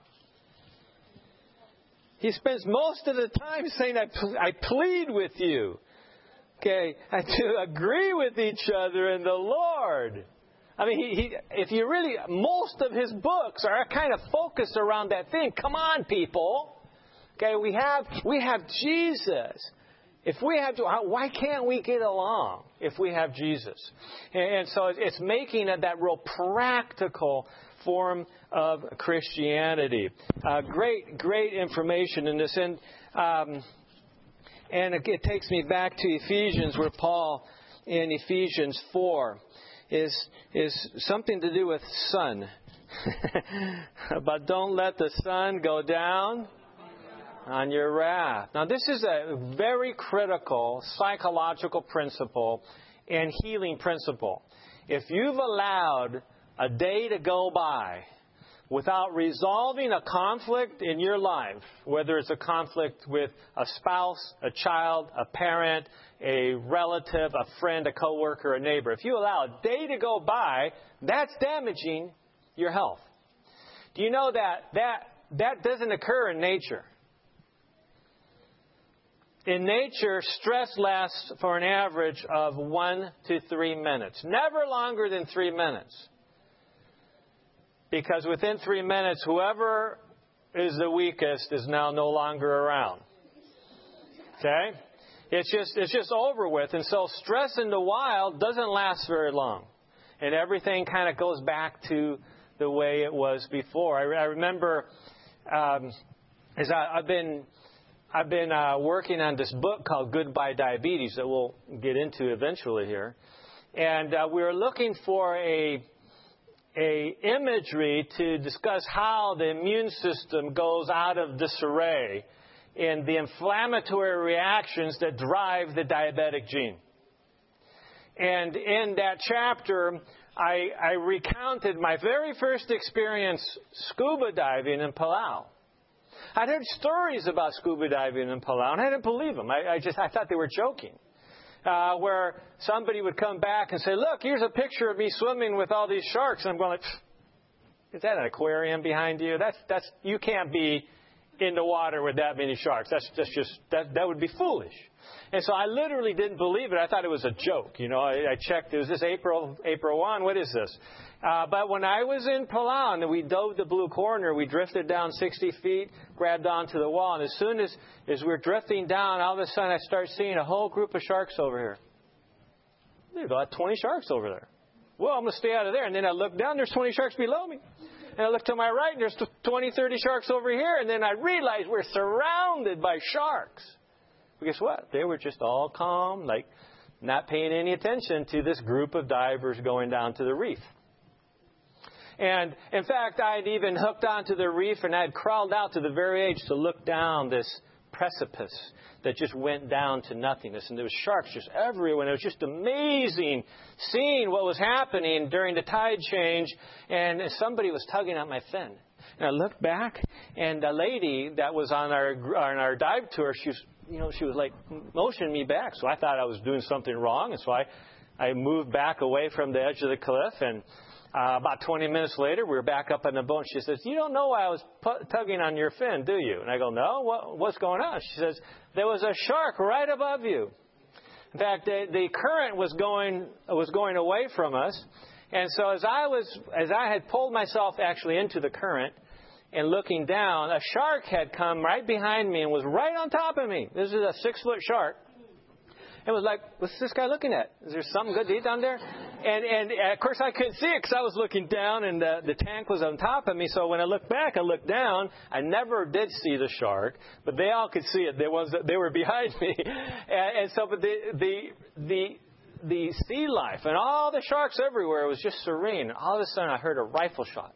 He spends most of the time saying, I, I plead with you, okay, to agree with each other in the Lord. I mean, he, he, if you really, most of his books are kind of focused around that thing. Come on, people. Okay, we have we have Jesus. If we have to, why can't we get along if we have Jesus? And, and so it's making it that real practical form of Christianity. Uh, great, great information in this. And, um, and it, it takes me back to Ephesians, where Paul in Ephesians four is is something to do with sun. But don't let the sun go down on your wrath. Now, this is a very critical psychological principle and healing principle. If you've allowed a day to go by without resolving a conflict in your life, whether it's a conflict with a spouse, a child, a parent, a relative, a friend, a coworker, a neighbor, if you allow a day to go by, that's damaging your health. Do you know that that, that doesn't occur in nature? In nature, stress lasts for an average of one to three minutes. Never longer than three minutes. Because within three minutes, whoever is the weakest is now no longer around. Okay? It's just it's just over with. And so stress in the wild doesn't last very long. And everything kind of goes back to the way it was before. I, I remember um, as I, I've been I've been uh, working on this book called Goodbye Diabetes that we'll get into eventually here. And uh, we were looking for a a imagery to discuss how the immune system goes out of disarray in the inflammatory reactions that drive the diabetic gene. And in that chapter, I, I recounted my very first experience scuba diving in Palau. I'd heard stories about scuba diving in Palau, and I didn't believe them. I, I just I thought they were joking. Uh, where somebody would come back and say, "Look, here's a picture of me swimming with all these sharks." And I'm going, like, "Is that an aquarium behind you? That's that's you can't be in the water with that many sharks. That's that's just that that would be foolish." And so I literally didn't believe it. I thought it was a joke. You know, I, I checked. Is this April April first? What is this? Uh, but when I was in Palau and we dove the Blue Corner, we drifted down sixty feet, grabbed onto the wall, and as soon as, as we're drifting down, all of a sudden I start seeing a whole group of sharks over here. There's about twenty sharks over there. Well, I'm going to stay out of there. And then I look down, there's twenty sharks below me. And I look to my right, and there's twenty, thirty sharks over here. And then I realize we're surrounded by sharks. But guess what? They were just all calm, like not paying any attention to this group of divers going down to the reef. And, in fact, I had even hooked onto the reef and I had crawled out to the very edge to look down this precipice that just went down to nothingness. And there was sharks just everywhere. And it was just amazing seeing what was happening during the tide change. And somebody was tugging at my fin. And I looked back, and a lady that was on our on our dive tour, she was, you know, she was like motioning me back. So I thought I was doing something wrong. And so I, I moved back away from the edge of the cliff. And Uh, about twenty minutes later, we were back up on the boat. She says, "You don't know why I was pu- tugging on your fin, do you?" And I go, "No, what, what's going on?" She says, "There was a shark right above you." In fact, the, the current was going was going away from us, and so as I was as I had pulled myself actually into the current and looking down, a shark had come right behind me and was right on top of me. This is a six foot shark. It was like, what's this guy looking at? Is there something good to eat down there? And, and of course, I couldn't see it because I was looking down and the, the tank was on top of me. So when I looked back, I looked down. I never did see the shark, but they all could see it. They, was, they were behind me. And, and so but the, the, the, the sea life and all the sharks everywhere was just serene. All of a sudden, I heard a rifle shot.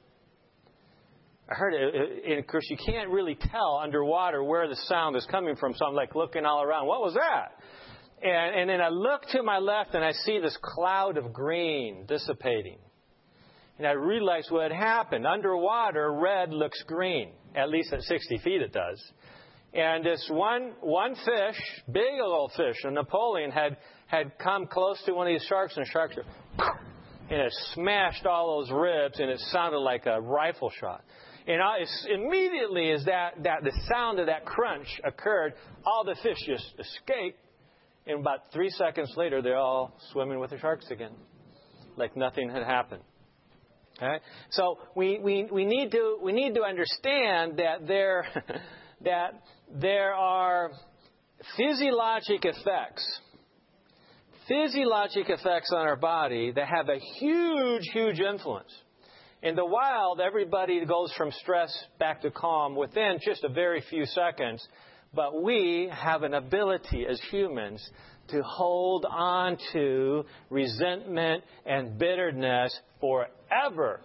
I heard it. And of course, you can't really tell underwater where the sound is coming from. So I'm like looking all around. What was that? And, and then I look to my left and I see this cloud of green dissipating. And I realize what had happened. Underwater, red looks green. At least at sixty feet it does. And this one one fish, big old fish, a Napoleon, had, had come close to one of these sharks, and the sharks were, and it smashed all those ribs, and it sounded like a rifle shot. And I, it's, immediately as that, that the sound of that crunch occurred, all the fish just escaped. And about three seconds later, they're all swimming with the sharks again, like nothing had happened. Okay? So we, we, we need to we need to understand that there that there are physiologic effects, physiologic effects on our body that have a huge, huge influence. In the wild, everybody goes from stress back to calm within just a very few seconds. But we have an ability as humans to hold on to resentment and bitterness forever.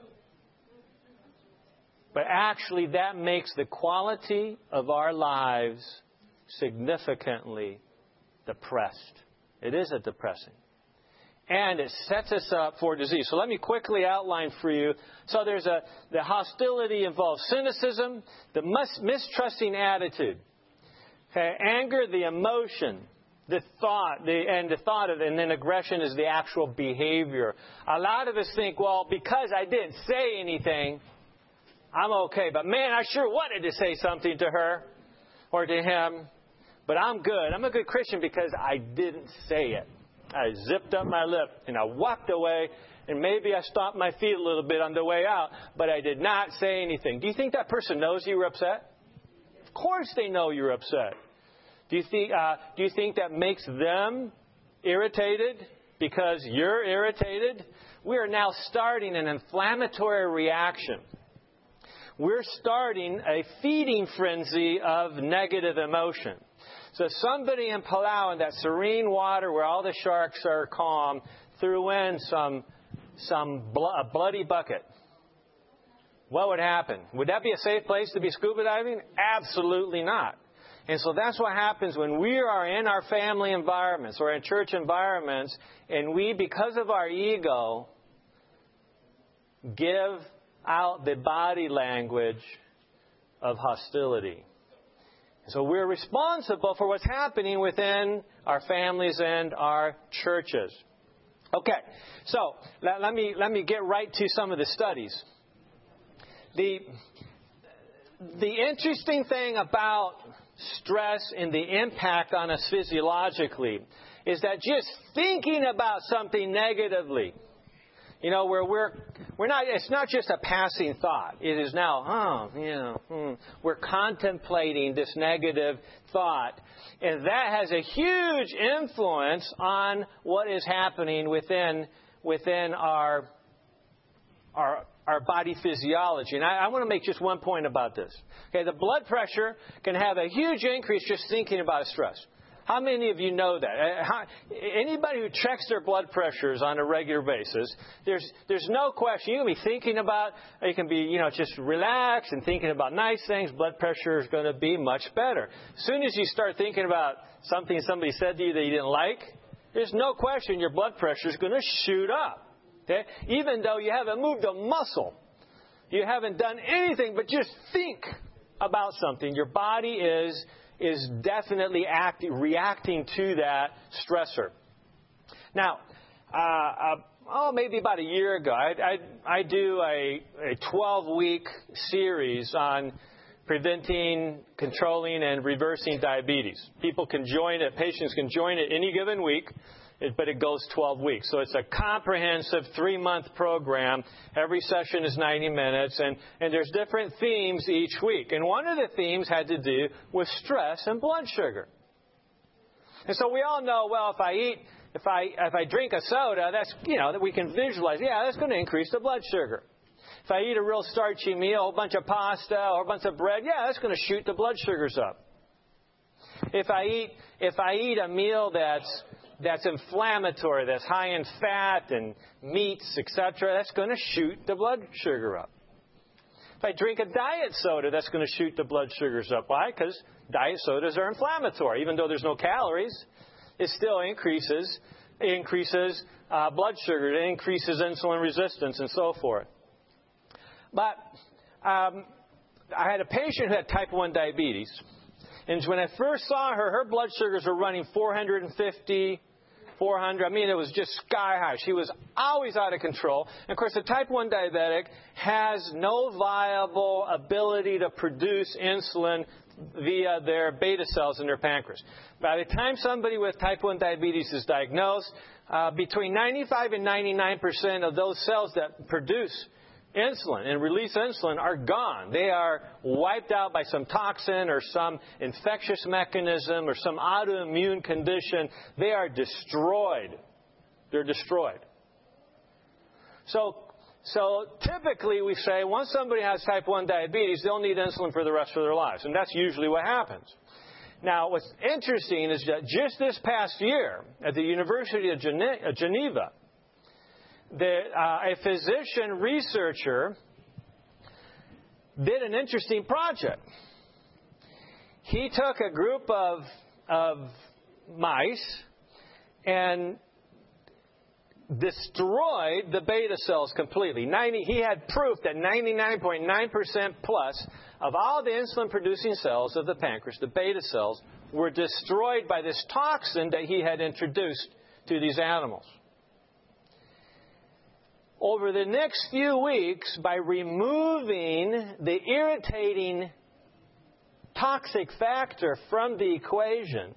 But actually, that makes the quality of our lives significantly depressed. It is a depressing. and it sets us up for disease. So let me quickly outline for you. So there's a the hostility involves cynicism, the mis- mistrusting attitude, okay, anger, the emotion, the thought, the, and the thought of it, and then aggression is the actual behavior. A lot of us think, well, because I didn't say anything, I'm okay. But man, I sure wanted to say something to her or to him, but I'm good. I'm a good Christian because I didn't say it. I zipped up my lip and I walked away, and maybe I stomped my feet a little bit on the way out, but I did not say anything. Do you think that person knows you were upset? Of course they know you're upset. Do you think, uh, do you think that makes them irritated because you're irritated? We are now starting an inflammatory reaction. We're starting a feeding frenzy of negative emotion. So somebody in Palau, in that serene water where all the sharks are calm, threw in some some bl- a bloody bucket. What would happen? Would that be a safe place to be scuba diving? Absolutely not. And so that's what happens when we are in our family environments or in church environments, and we, because of our ego, give out the body language of hostility. So we're responsible for what's happening within our families and our churches. Okay, so let, let me let me get right to some of the studies. The the interesting thing about stress and the impact on us physiologically is that just thinking about something negatively, you know, where we're we're not, it's not just a passing thought. It is now, oh, you know, hmm, we're contemplating this negative thought, and that has a huge influence on what is happening within within our our our body physiology. And I, I want to make just one point about this. Okay, the blood pressure can have a huge increase just thinking about stress. How many of you know that? How, anybody who checks their blood pressures on a regular basis, there's there's no question. You can be thinking about, you can be, you know, just relax and thinking about nice things. Blood pressure is going to be much better. As soon as you start thinking about something somebody said to you that you didn't like, there's no question your blood pressure is going to shoot up. Okay? Even though you haven't moved a muscle, you haven't done anything but just think about something. Your body is is definitely act, reacting to that stressor. Now, uh, uh, oh, maybe about a year ago, I, I, I do a, a twelve-week series on preventing, controlling, and reversing diabetes. People can join it, patients can join it any given week, but it goes twelve weeks. So it's a comprehensive three-month program. Every session is ninety minutes, and, and there's different themes each week. And one of the themes had to do with stress and blood sugar. And so we all know, well, if I eat, if I if I drink a soda, that's, you know, that we can visualize, yeah, that's going to increase the blood sugar. If I eat a real starchy meal, a whole bunch of pasta or a bunch of bread, yeah, that's going to shoot the blood sugars up. If I eat if I eat a meal that's that's inflammatory, that's high in fat and meats, et cetera, that's going to shoot the blood sugar up. If I drink a diet soda, that's going to shoot the blood sugars up. Why? Because diet sodas are inflammatory. Even though there's no calories, it still increases it increases uh, blood sugar. It increases insulin resistance and so forth. But um, I had a patient who had type one diabetes. And when I first saw her, her blood sugars were running four fifty, four hundred. I mean, it was just sky high. She was always out of control. And of course, a type one diabetic has no viable ability to produce insulin via their beta cells in their pancreas. By the time somebody with type one diabetes is diagnosed, uh, between ninety-five and ninety-nine percent of those cells that produce insulin and release insulin are gone. They are wiped out by some toxin or some infectious mechanism or some autoimmune condition. They are destroyed. They're destroyed. So, so typically we say once somebody has type one diabetes, they'll need insulin for the rest of their lives. And that's usually what happens. Now, what's interesting is that just this past year at the University of Geneva, The, uh, a physician researcher did an interesting project. He took a group of, of mice and destroyed the beta cells completely. ninety, he had proof that ninety-nine point nine percent plus of all the insulin-producing cells of the pancreas, the beta cells, were destroyed by this toxin that he had introduced to these animals. Over the next few weeks, by removing the irritating toxic factor from the equation,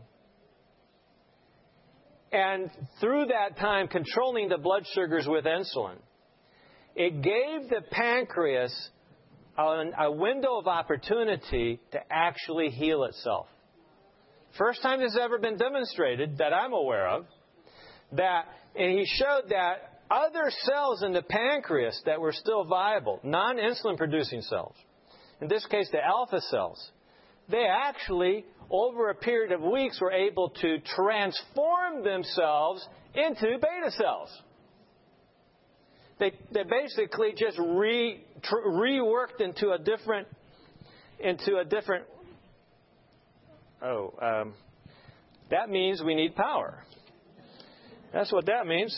and through that time controlling the blood sugars with insulin, it gave the pancreas a, a window of opportunity to actually heal itself. First time this has ever been demonstrated that I'm aware of. That, and he showed that other cells in the pancreas that were still viable, non-insulin producing cells, in this case the alpha cells, they actually, over a period of weeks, were able to transform themselves into beta cells. They, they basically just re, tr- reworked into a different, into a different, oh, um, that means we need power. That's what that means.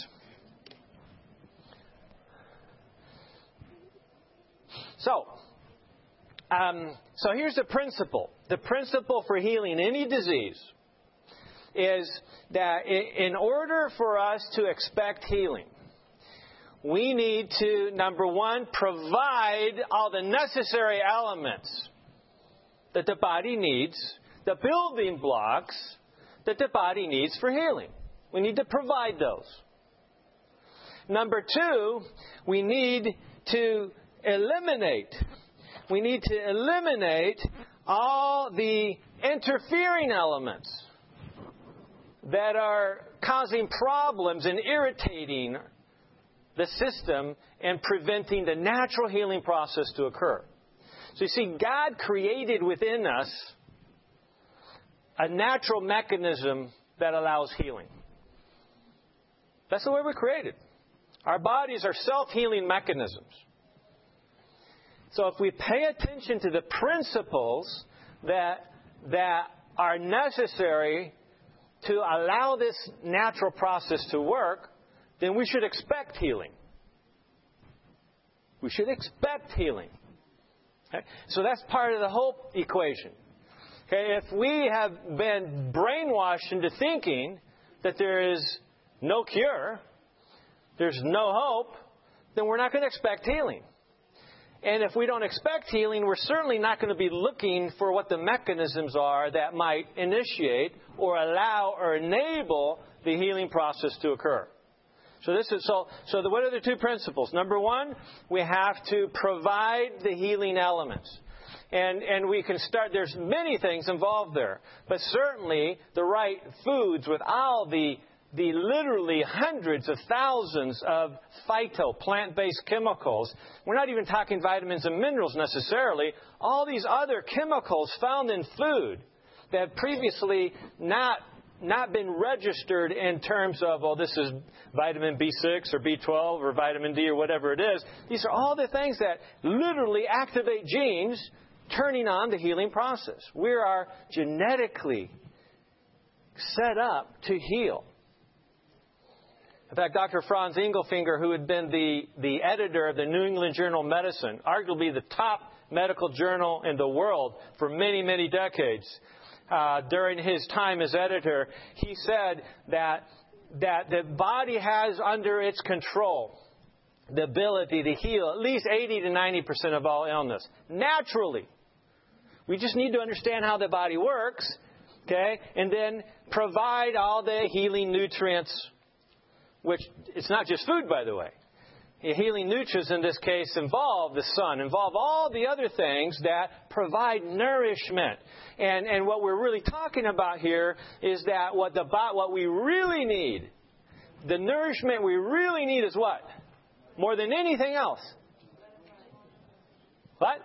So, um, so here's the principle. The principle for healing any disease is that in order for us to expect healing, we need to, number one, provide all the necessary elements that the body needs, the building blocks that the body needs for healing. We need to provide those. Number two, we need to eliminate. We need to eliminate all the interfering elements that are causing problems and irritating the system and preventing the natural healing process to occur. So you see, God created within us a natural mechanism that allows healing. That's the way we're created. Our bodies are self-healing mechanisms. So if we pay attention to the principles that, that are necessary to allow this natural process to work, then we should expect healing. We should expect healing. Okay? So that's part of the hope equation. Okay? If we have been brainwashed into thinking that there is no cure, there's no hope, then we're not going to expect healing. And if we don't expect healing, we're certainly not going to be looking for what the mechanisms are that might initiate or allow or enable the healing process to occur. So this is so. So the, what are the two principles? Number one, we have to provide the healing elements, and and we can start. There's many things involved there, but certainly the right foods with all the the literally hundreds of thousands of phyto, plant-based chemicals. We're not even talking vitamins and minerals necessarily. All these other chemicals found in food that have previously not not been registered in terms of, oh, this is vitamin B six or B twelve or vitamin D or whatever it is. These are all the things that literally activate genes turning on the healing process. We are genetically set up to heal. In fact, Doctor Franz Engelfinger, who had been the, the editor of the New England Journal of Medicine, arguably the top medical journal in the world for many, many decades, uh, during his time as editor, he said that, that the body has under its control the ability to heal at least eighty to ninety percent of all illness. Naturally. We just need to understand how the body works, okay, and then provide all the healing nutrients, which it's not just food, by the way. The healing nutrients in this case involve the sun, involve all the other things that provide nourishment. And and what we're really talking about here is that what the what we really need, the nourishment we really need is what? More than anything else. What?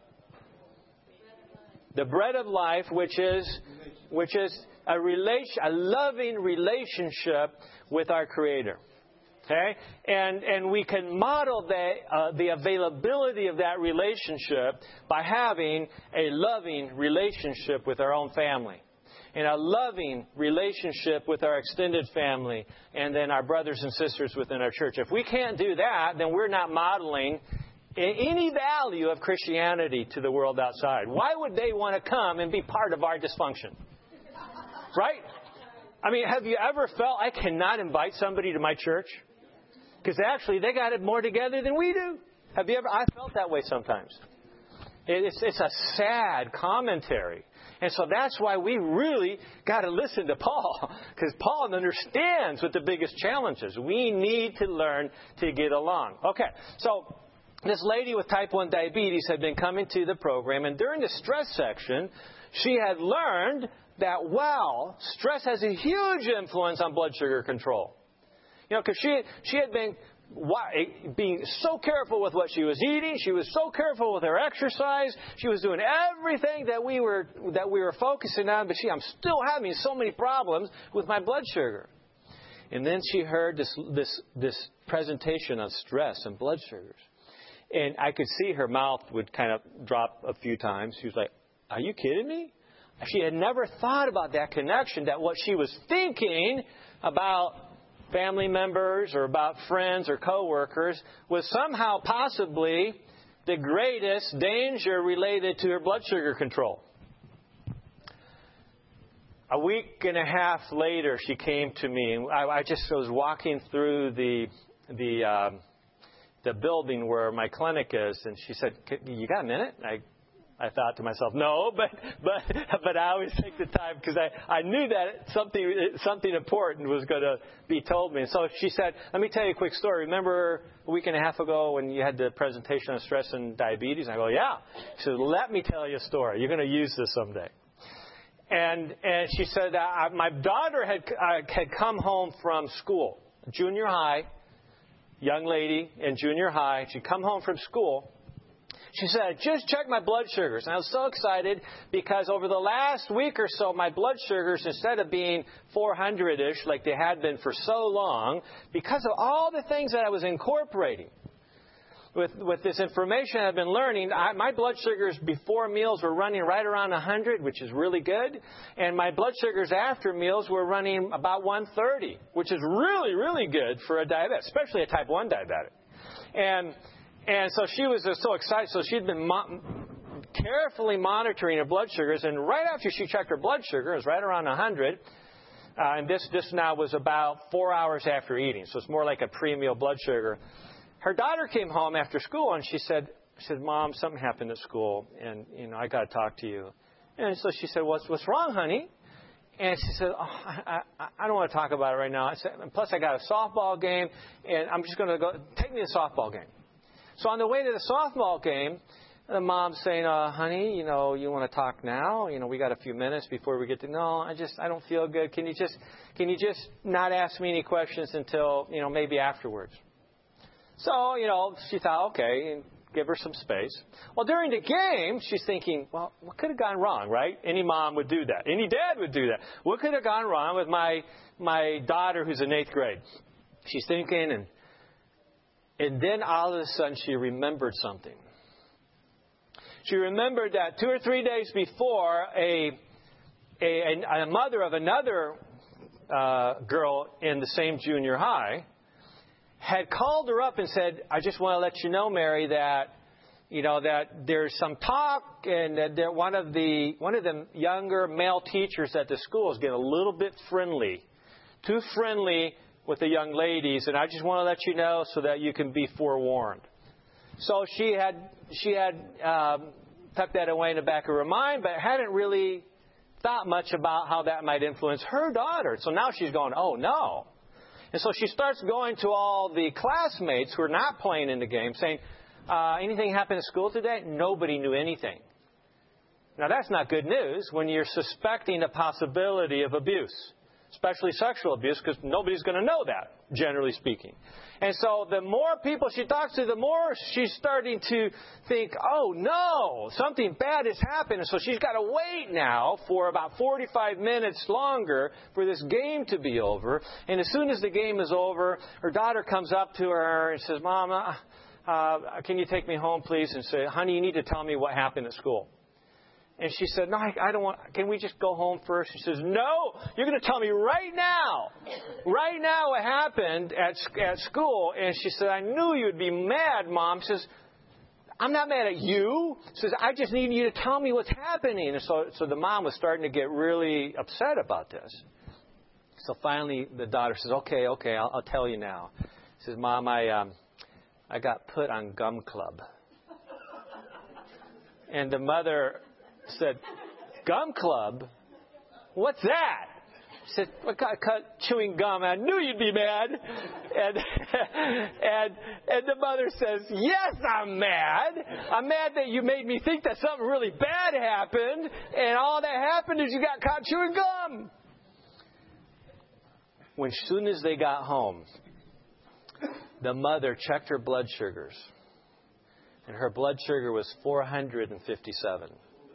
The bread of life, which is which is a relation, a loving relationship with our Creator. Okay? And and we can model the, uh, the availability of that relationship by having a loving relationship with our own family. and a loving relationship with our extended family and then our brothers and sisters within our church. If we can't do that, then we're not modeling any value of Christianity to the world outside. Why would they want to come and be part of our dysfunction? Right? I mean, have you ever felt I cannot invite somebody to my church? Because actually they got it more together than we do. Have you ever? I felt that way sometimes. It's, it's a sad commentary. And so that's why we really got to listen to Paul. Because Paul understands what the biggest challenge is. We need to learn to get along. Okay, so this lady with type one diabetes had been coming to the program. And during the stress section, she had learned that, wow, stress has a huge influence on blood sugar control. You know, because she, she had been being so careful with what she was eating. She was so careful with her exercise. She was doing everything that we were that we were focusing on. But she, I'm still having so many problems with my blood sugar. And then she heard this this this presentation on stress and blood sugars. And I could see her mouth would kind of drop a few times. She was like, "Are you kidding me?" She had never thought about that connection, that what she was thinking about family members or about friends or coworkers was somehow possibly the greatest danger related to her blood sugar control. A week and a half later, she came to me, and I, I just was walking through the the um, the building where my clinic is, and she said, "You got a minute?" I I thought to myself, no, but but but I always take the time because I, I knew that something something important was going to be told me. And so she said, let me tell you a quick story. Remember a week and a half ago when you had the presentation on stress and diabetes? And I go, yeah. She said, let me tell you a story. You're going to use this someday. And and she said, uh, my daughter had uh, had come home from school, junior high, young lady in junior high. She'd come home from school. She said, I just checked my blood sugars. And I was so excited because over the last week or so, my blood sugars, instead of being four hundred-ish like they had been for so long, because of all the things that I was incorporating with, with this information I've been learning, I, my blood sugars before meals were running right around one hundred, which is really good. And my blood sugars after meals were running about one thirty, which is really, really good for a diabetic, especially a type one diabetic. And And so she was so excited. So she'd been mo- carefully monitoring her blood sugars. And right after she checked her blood sugar, it was right around one hundred. Uh, and this, this now was about four hours after eating. So it's more like a pre-meal blood sugar. Her daughter came home after school and she said, she said, Mom, something happened at school. And, you know, I got to talk to you. And so she said, what's, what's wrong, honey? And she said, oh, I, I, I don't want to talk about it right now. I said, plus, I got a softball game. And I'm just going to go, take me to the softball game. So on the way to the softball game, the mom's saying, uh, honey, you know, you want to talk now? You know, we got a few minutes before we get to, no, I just, I don't feel good. Can you just, can you just not ask me any questions until, you know, maybe afterwards? So, you know, she thought, okay, and give her some space. Well, during the game, she's thinking, well, what could have gone wrong, right? Any mom would do that. Any dad would do that. What could have gone wrong with my, my daughter who's in eighth grade? She's thinking, and And then all of a sudden she remembered something. She remembered that two or three days before, a a, a mother of another uh, girl in the same junior high had called her up and said, I just want to let you know, Mary, that you know that there's some talk and that there, one of the one of the younger male teachers at the school is getting a little bit friendly, too friendly with the young ladies, and I just want to let you know so that you can be forewarned. So she had she had um, tucked that away in the back of her mind, but hadn't really thought much about how that might influence her daughter. So now she's going, oh no. And so she starts going to all the classmates who are not playing in the game, saying, uh, anything happened at school today? Nobody knew anything. Now that's not good news when you're suspecting a possibility of abuse, especially sexual abuse, because nobody's going to know that, generally speaking. And so the more people she talks to, the more she's starting to think, oh, no, something bad has happened. And so she's got to wait now for about forty-five minutes longer for this game to be over. And as soon as the game is over, her daughter comes up to her and says, Mom, uh, can you take me home, please? And say, honey, you need to tell me what happened at school. And she said, no, I, I don't want, can we just go home first? She says, no, you're going to tell me right now, right now what happened at, at school. And she said, I knew you'd be mad, Mom. She says, I'm not mad at you. She says, I just need you to tell me what's happening. And so, so the mom was starting to get really upset about this. So finally the daughter says, okay, okay, I'll, I'll tell you now. She says, Mom, I, um, I got put on gum club. And the mother said, gum club? What's that? She said, I got cut chewing gum. I knew you'd be mad. And, and, and the mother says, yes, I'm mad. I'm mad that you made me think that something really bad happened. And all that happened is you got caught chewing gum. When as soon as they got home, the mother checked her blood sugars. And her blood sugar was four hundred fifty-seven.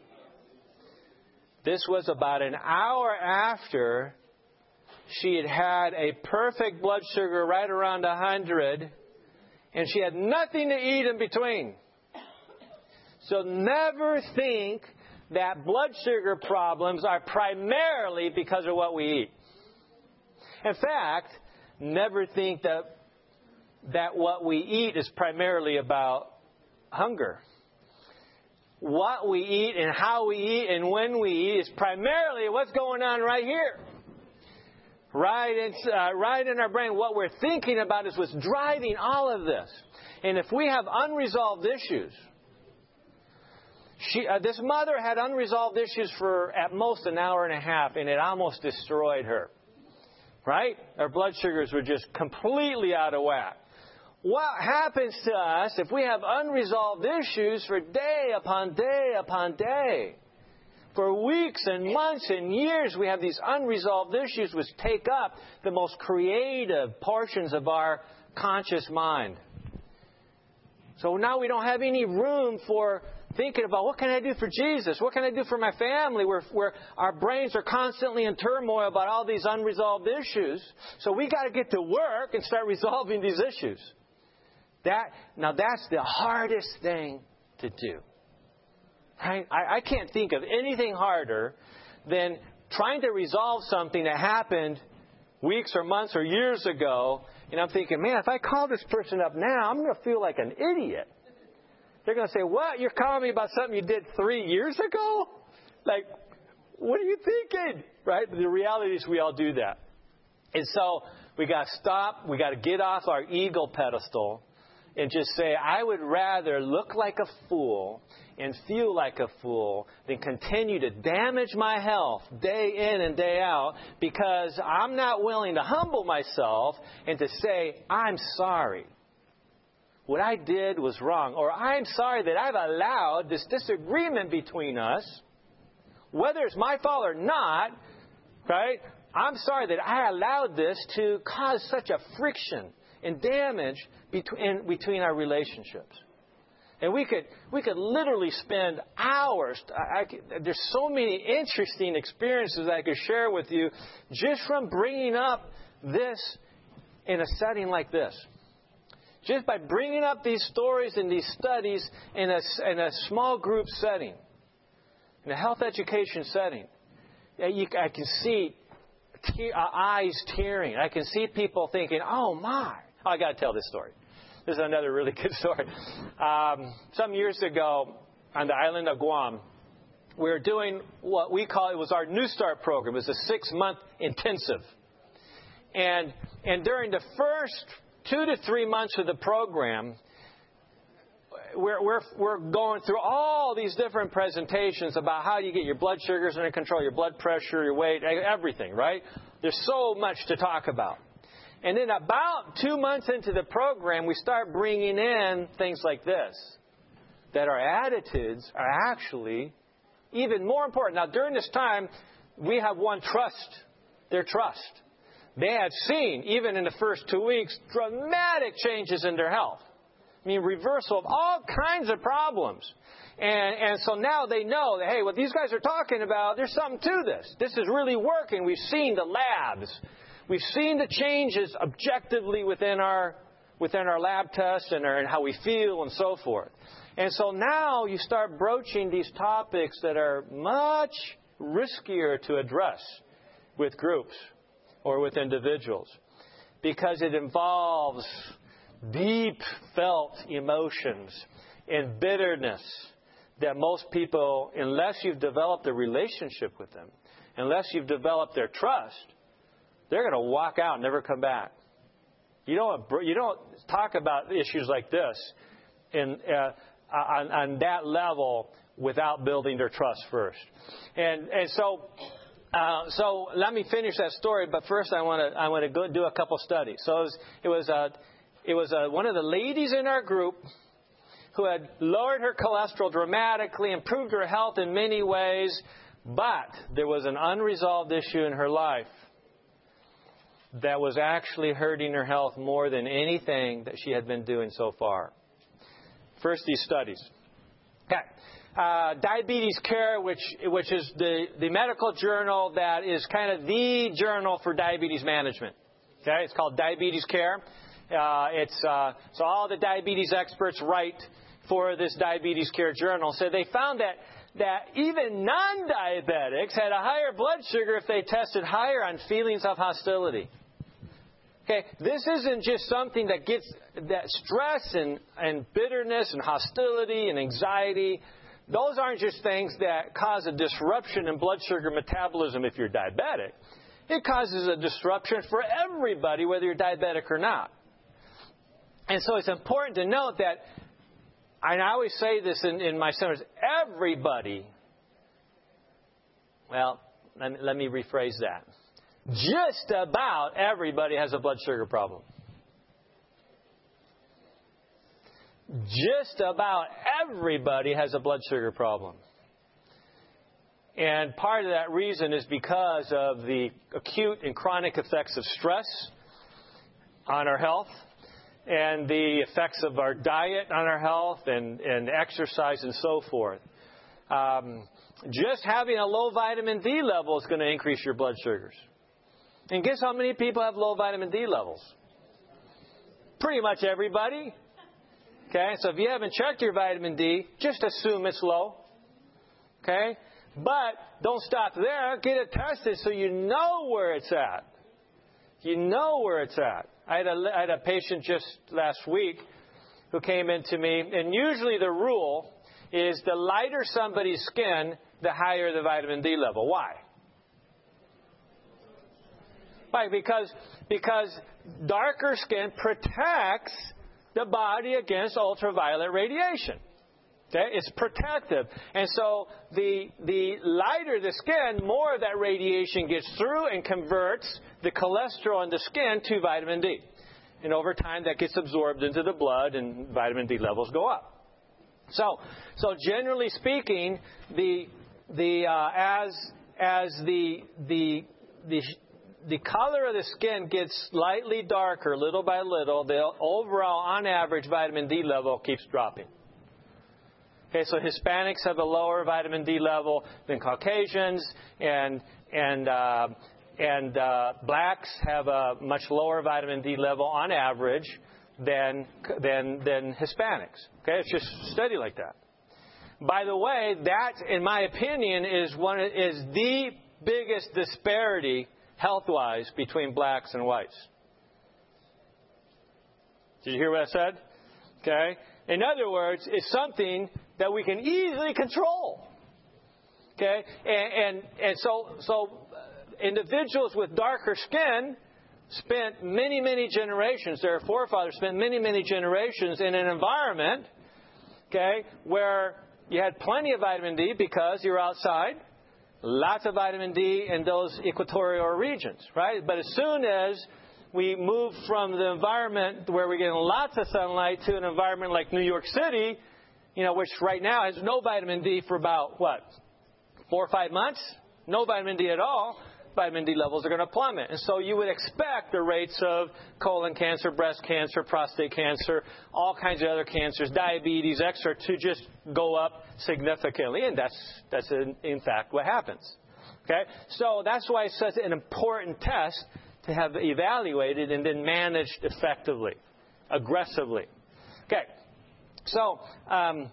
This was about an hour after she had had a perfect blood sugar right around one hundred, and she had nothing to eat in between. So never think that blood sugar problems are primarily because of what we eat. In fact, never think that that what we eat is primarily about hunger. What we eat and how we eat and when we eat is primarily what's going on right here. Right in, uh, right in our brain. What we're thinking about is what's driving all of this. And if we have unresolved issues, she, uh, this mother had unresolved issues for at most an hour and a half, and it almost destroyed her. Right? Our blood sugars were just completely out of whack. What happens to us if we have unresolved issues for day upon day upon day? For weeks and months and years, we have these unresolved issues which take up the most creative portions of our conscious mind. So now we don't have any room for thinking about what can I do for Jesus? What can I do for my family? Where, where our brains are constantly in turmoil about all these unresolved issues. So we got to get to work and start resolving these issues. That now that's the hardest thing to do. Right? I, I can't think of anything harder than trying to resolve something that happened weeks or months or years ago. And I'm thinking, man, if I call this person up now, I'm going to feel like an idiot. They're going to say, what? You're calling me about something you did three years ago? Like, what are you thinking? Right? The reality is we all do that. And so we got to stop. We got to get off our ego pedestal and just say, I would rather look like a fool and feel like a fool than continue to damage my health day in and day out because I'm not willing to humble myself and to say, I'm sorry. What I did was wrong. Or I'm sorry that I've allowed this disagreement between us, whether it's my fault or not, right? I'm sorry that I allowed this to cause such a friction and damage between, between our relationships. And we could we could literally spend hours. I, I, there's so many interesting experiences I could share with you just from bringing up this in a setting like this. Just by bringing up these stories and these studies in a, in a small group setting, in a health education setting, you, I can see te- uh, eyes tearing. I can see people thinking, oh, my. Oh, I got to tell this story. This is another really good story. Um, some years ago on the island of Guam, we were doing what we call, it was our New Start program. It was a six-month intensive. And, and during the first two to three months of the program, we're, we're, we're going through all these different presentations about how you get your blood sugars under control, your blood pressure, your weight, everything, right? There's so much to talk about. And then about two months into the program, we start bringing in things like this, that our attitudes are actually even more important. Now, during this time, we have one trust, their trust. They had seen, even in the first two weeks, dramatic changes in their health. I mean, reversal of all kinds of problems. And, and so now they know that, hey, what these guys are talking about, there's something to this. This is really working. We've seen the labs. We've seen the changes objectively within our within our lab tests and, our, and how we feel and so forth. And so now you start broaching these topics that are much riskier to address with groups or with individuals, because it involves deep felt emotions and bitterness that most people, unless you've developed a relationship with them, unless you've developed their trust, they're going to walk out and never come back. You don't, you don't talk about issues like this in, uh, on, on that level without building their trust first. And, and so, uh, so let me finish that story. But first, I want to I want to go do a couple studies. So it was it was, uh, it was uh, one of the ladies in our group who had lowered her cholesterol dramatically, improved her health in many ways, but there was an unresolved issue in her life that was actually hurting her health more than anything that she had been doing so far. First, these studies. Okay. Uh, Diabetes Care, which which is the, the medical journal that is kind of the journal for diabetes management. Okay, it's called Diabetes Care. Uh, it's uh, so all the diabetes experts write for this Diabetes Care journal. So they found that that even non-diabetics had a higher blood sugar if they tested higher on feelings of hostility. Okay, this isn't just something that gets that stress and, and bitterness and hostility and anxiety. Those aren't just things that cause a disruption in blood sugar metabolism if you're diabetic. It causes a disruption for everybody, whether you're diabetic or not. And so it's important to note that, and I always say this in, in my seminars, everybody, well, let me, let me rephrase that. Just about everybody has a blood sugar problem. Just about everybody has a blood sugar problem. And part of that reason is because of the acute and chronic effects of stress on our health, and the effects of our diet on our health, and, and exercise and so forth. Um, just having a low vitamin D level is going to increase your blood sugars. And guess how many people have low vitamin D levels? Pretty much everybody. Okay, so if you haven't checked your vitamin D, just assume it's low. Okay, but don't stop there. Get it tested so you know where it's at. You know where it's at. I had a, I had a patient just last week who came into me, and usually the rule is the lighter somebody's skin, the higher the vitamin D level. Why? Why? Because, because darker skin protects the body against ultraviolet radiation. Okay? It's protective. And so the, the lighter the skin, more of that radiation gets through and converts the cholesterol in the skin to vitamin D. And over time, that gets absorbed into the blood, and vitamin D levels go up. So, so generally speaking, the the uh, as as the the the the color of the skin gets slightly darker, little by little, the overall, on average, vitamin D level keeps dropping. Okay, so Hispanics have a lower vitamin D level than Caucasians, and and uh, and uh, blacks have a much lower vitamin D level on average than than than Hispanics. Okay, it's just a study like that. By the way, that, in my opinion, is one is the biggest disparity health-wise between blacks and whites. Did you hear what I said? Okay. In other words, it's something that we can easily control. Okay, and and, and so so individuals with darker skin spent many many generations. Their forefathers spent many many generations in an environment, okay, where you had plenty of vitamin D because you're outside. Lots of vitamin D in those equatorial regions, right? But as soon as we move from the environment where we're getting lots of sunlight to an environment like New York City, you know, which right now has no vitamin D for about, what, four or five months? No vitamin D at all. Vitamin D levels are going to plummet. And so you would expect the rates of colon cancer, breast cancer, prostate cancer, all kinds of other cancers, diabetes, et cetera, to just go up significantly. And that's, that's in, in fact what happens. Okay? So that's why it's such an important test to have evaluated and then managed effectively, aggressively. Okay. So, um,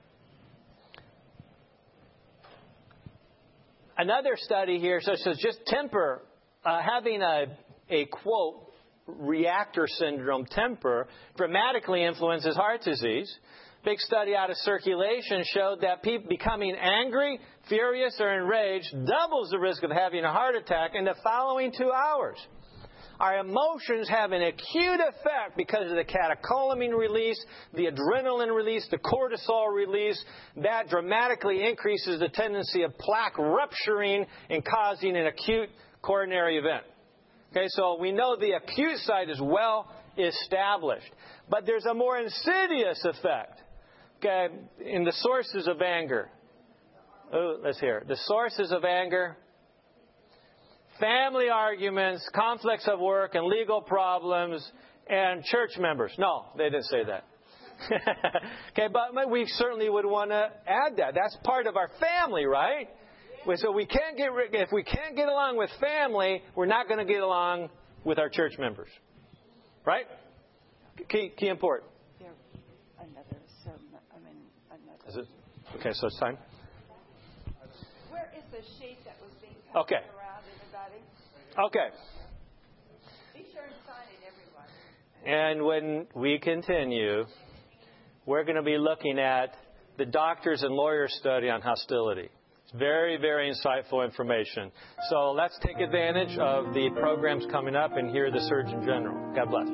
another study here, so, so just temper, uh, having a, a, quote, reactor syndrome temper dramatically influences heart disease. Big study out of Circulation showed that people becoming angry, furious, or enraged doubles the risk of having a heart attack in the following two hours. Our emotions have an acute effect because of the catecholamine release, the adrenaline release, the cortisol release. That dramatically increases the tendency of plaque rupturing and causing an acute coronary event. Okay, so we know the acute side is well established. But there's a more insidious effect, okay, in the sources of anger. Oh, let's hear it. The sources of anger: family arguments, conflicts of work, and legal problems, and church members. No, they didn't say that. Okay, but we certainly would want to add that. That's part of our family, right? So we can't get if we can't get along with family, we're not going to get along with our church members, right? Key, key import. Yeah, another. So, I mean, another. Is it okay? So it's time. Where is the sheet that was being passed okay. around, everybody? Okay. Be sure and sign it, everyone. And when we continue, we're going to be looking at the doctors and lawyers study on hostility. It's very, very insightful information. So let's take advantage of the programs coming up and hear the Surgeon General. God bless.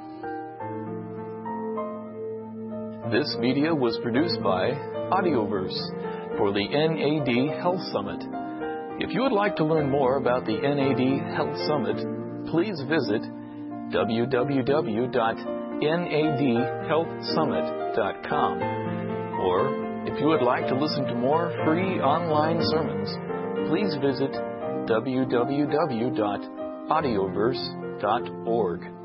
This media was produced by Audioverse for the N A D Health Summit. If you would like to learn more about the N A D Health Summit, please visit w w w dot n a d health summit dot com. Or, if you would like to listen to more free online sermons, please visit w w w dot audioverse dot org.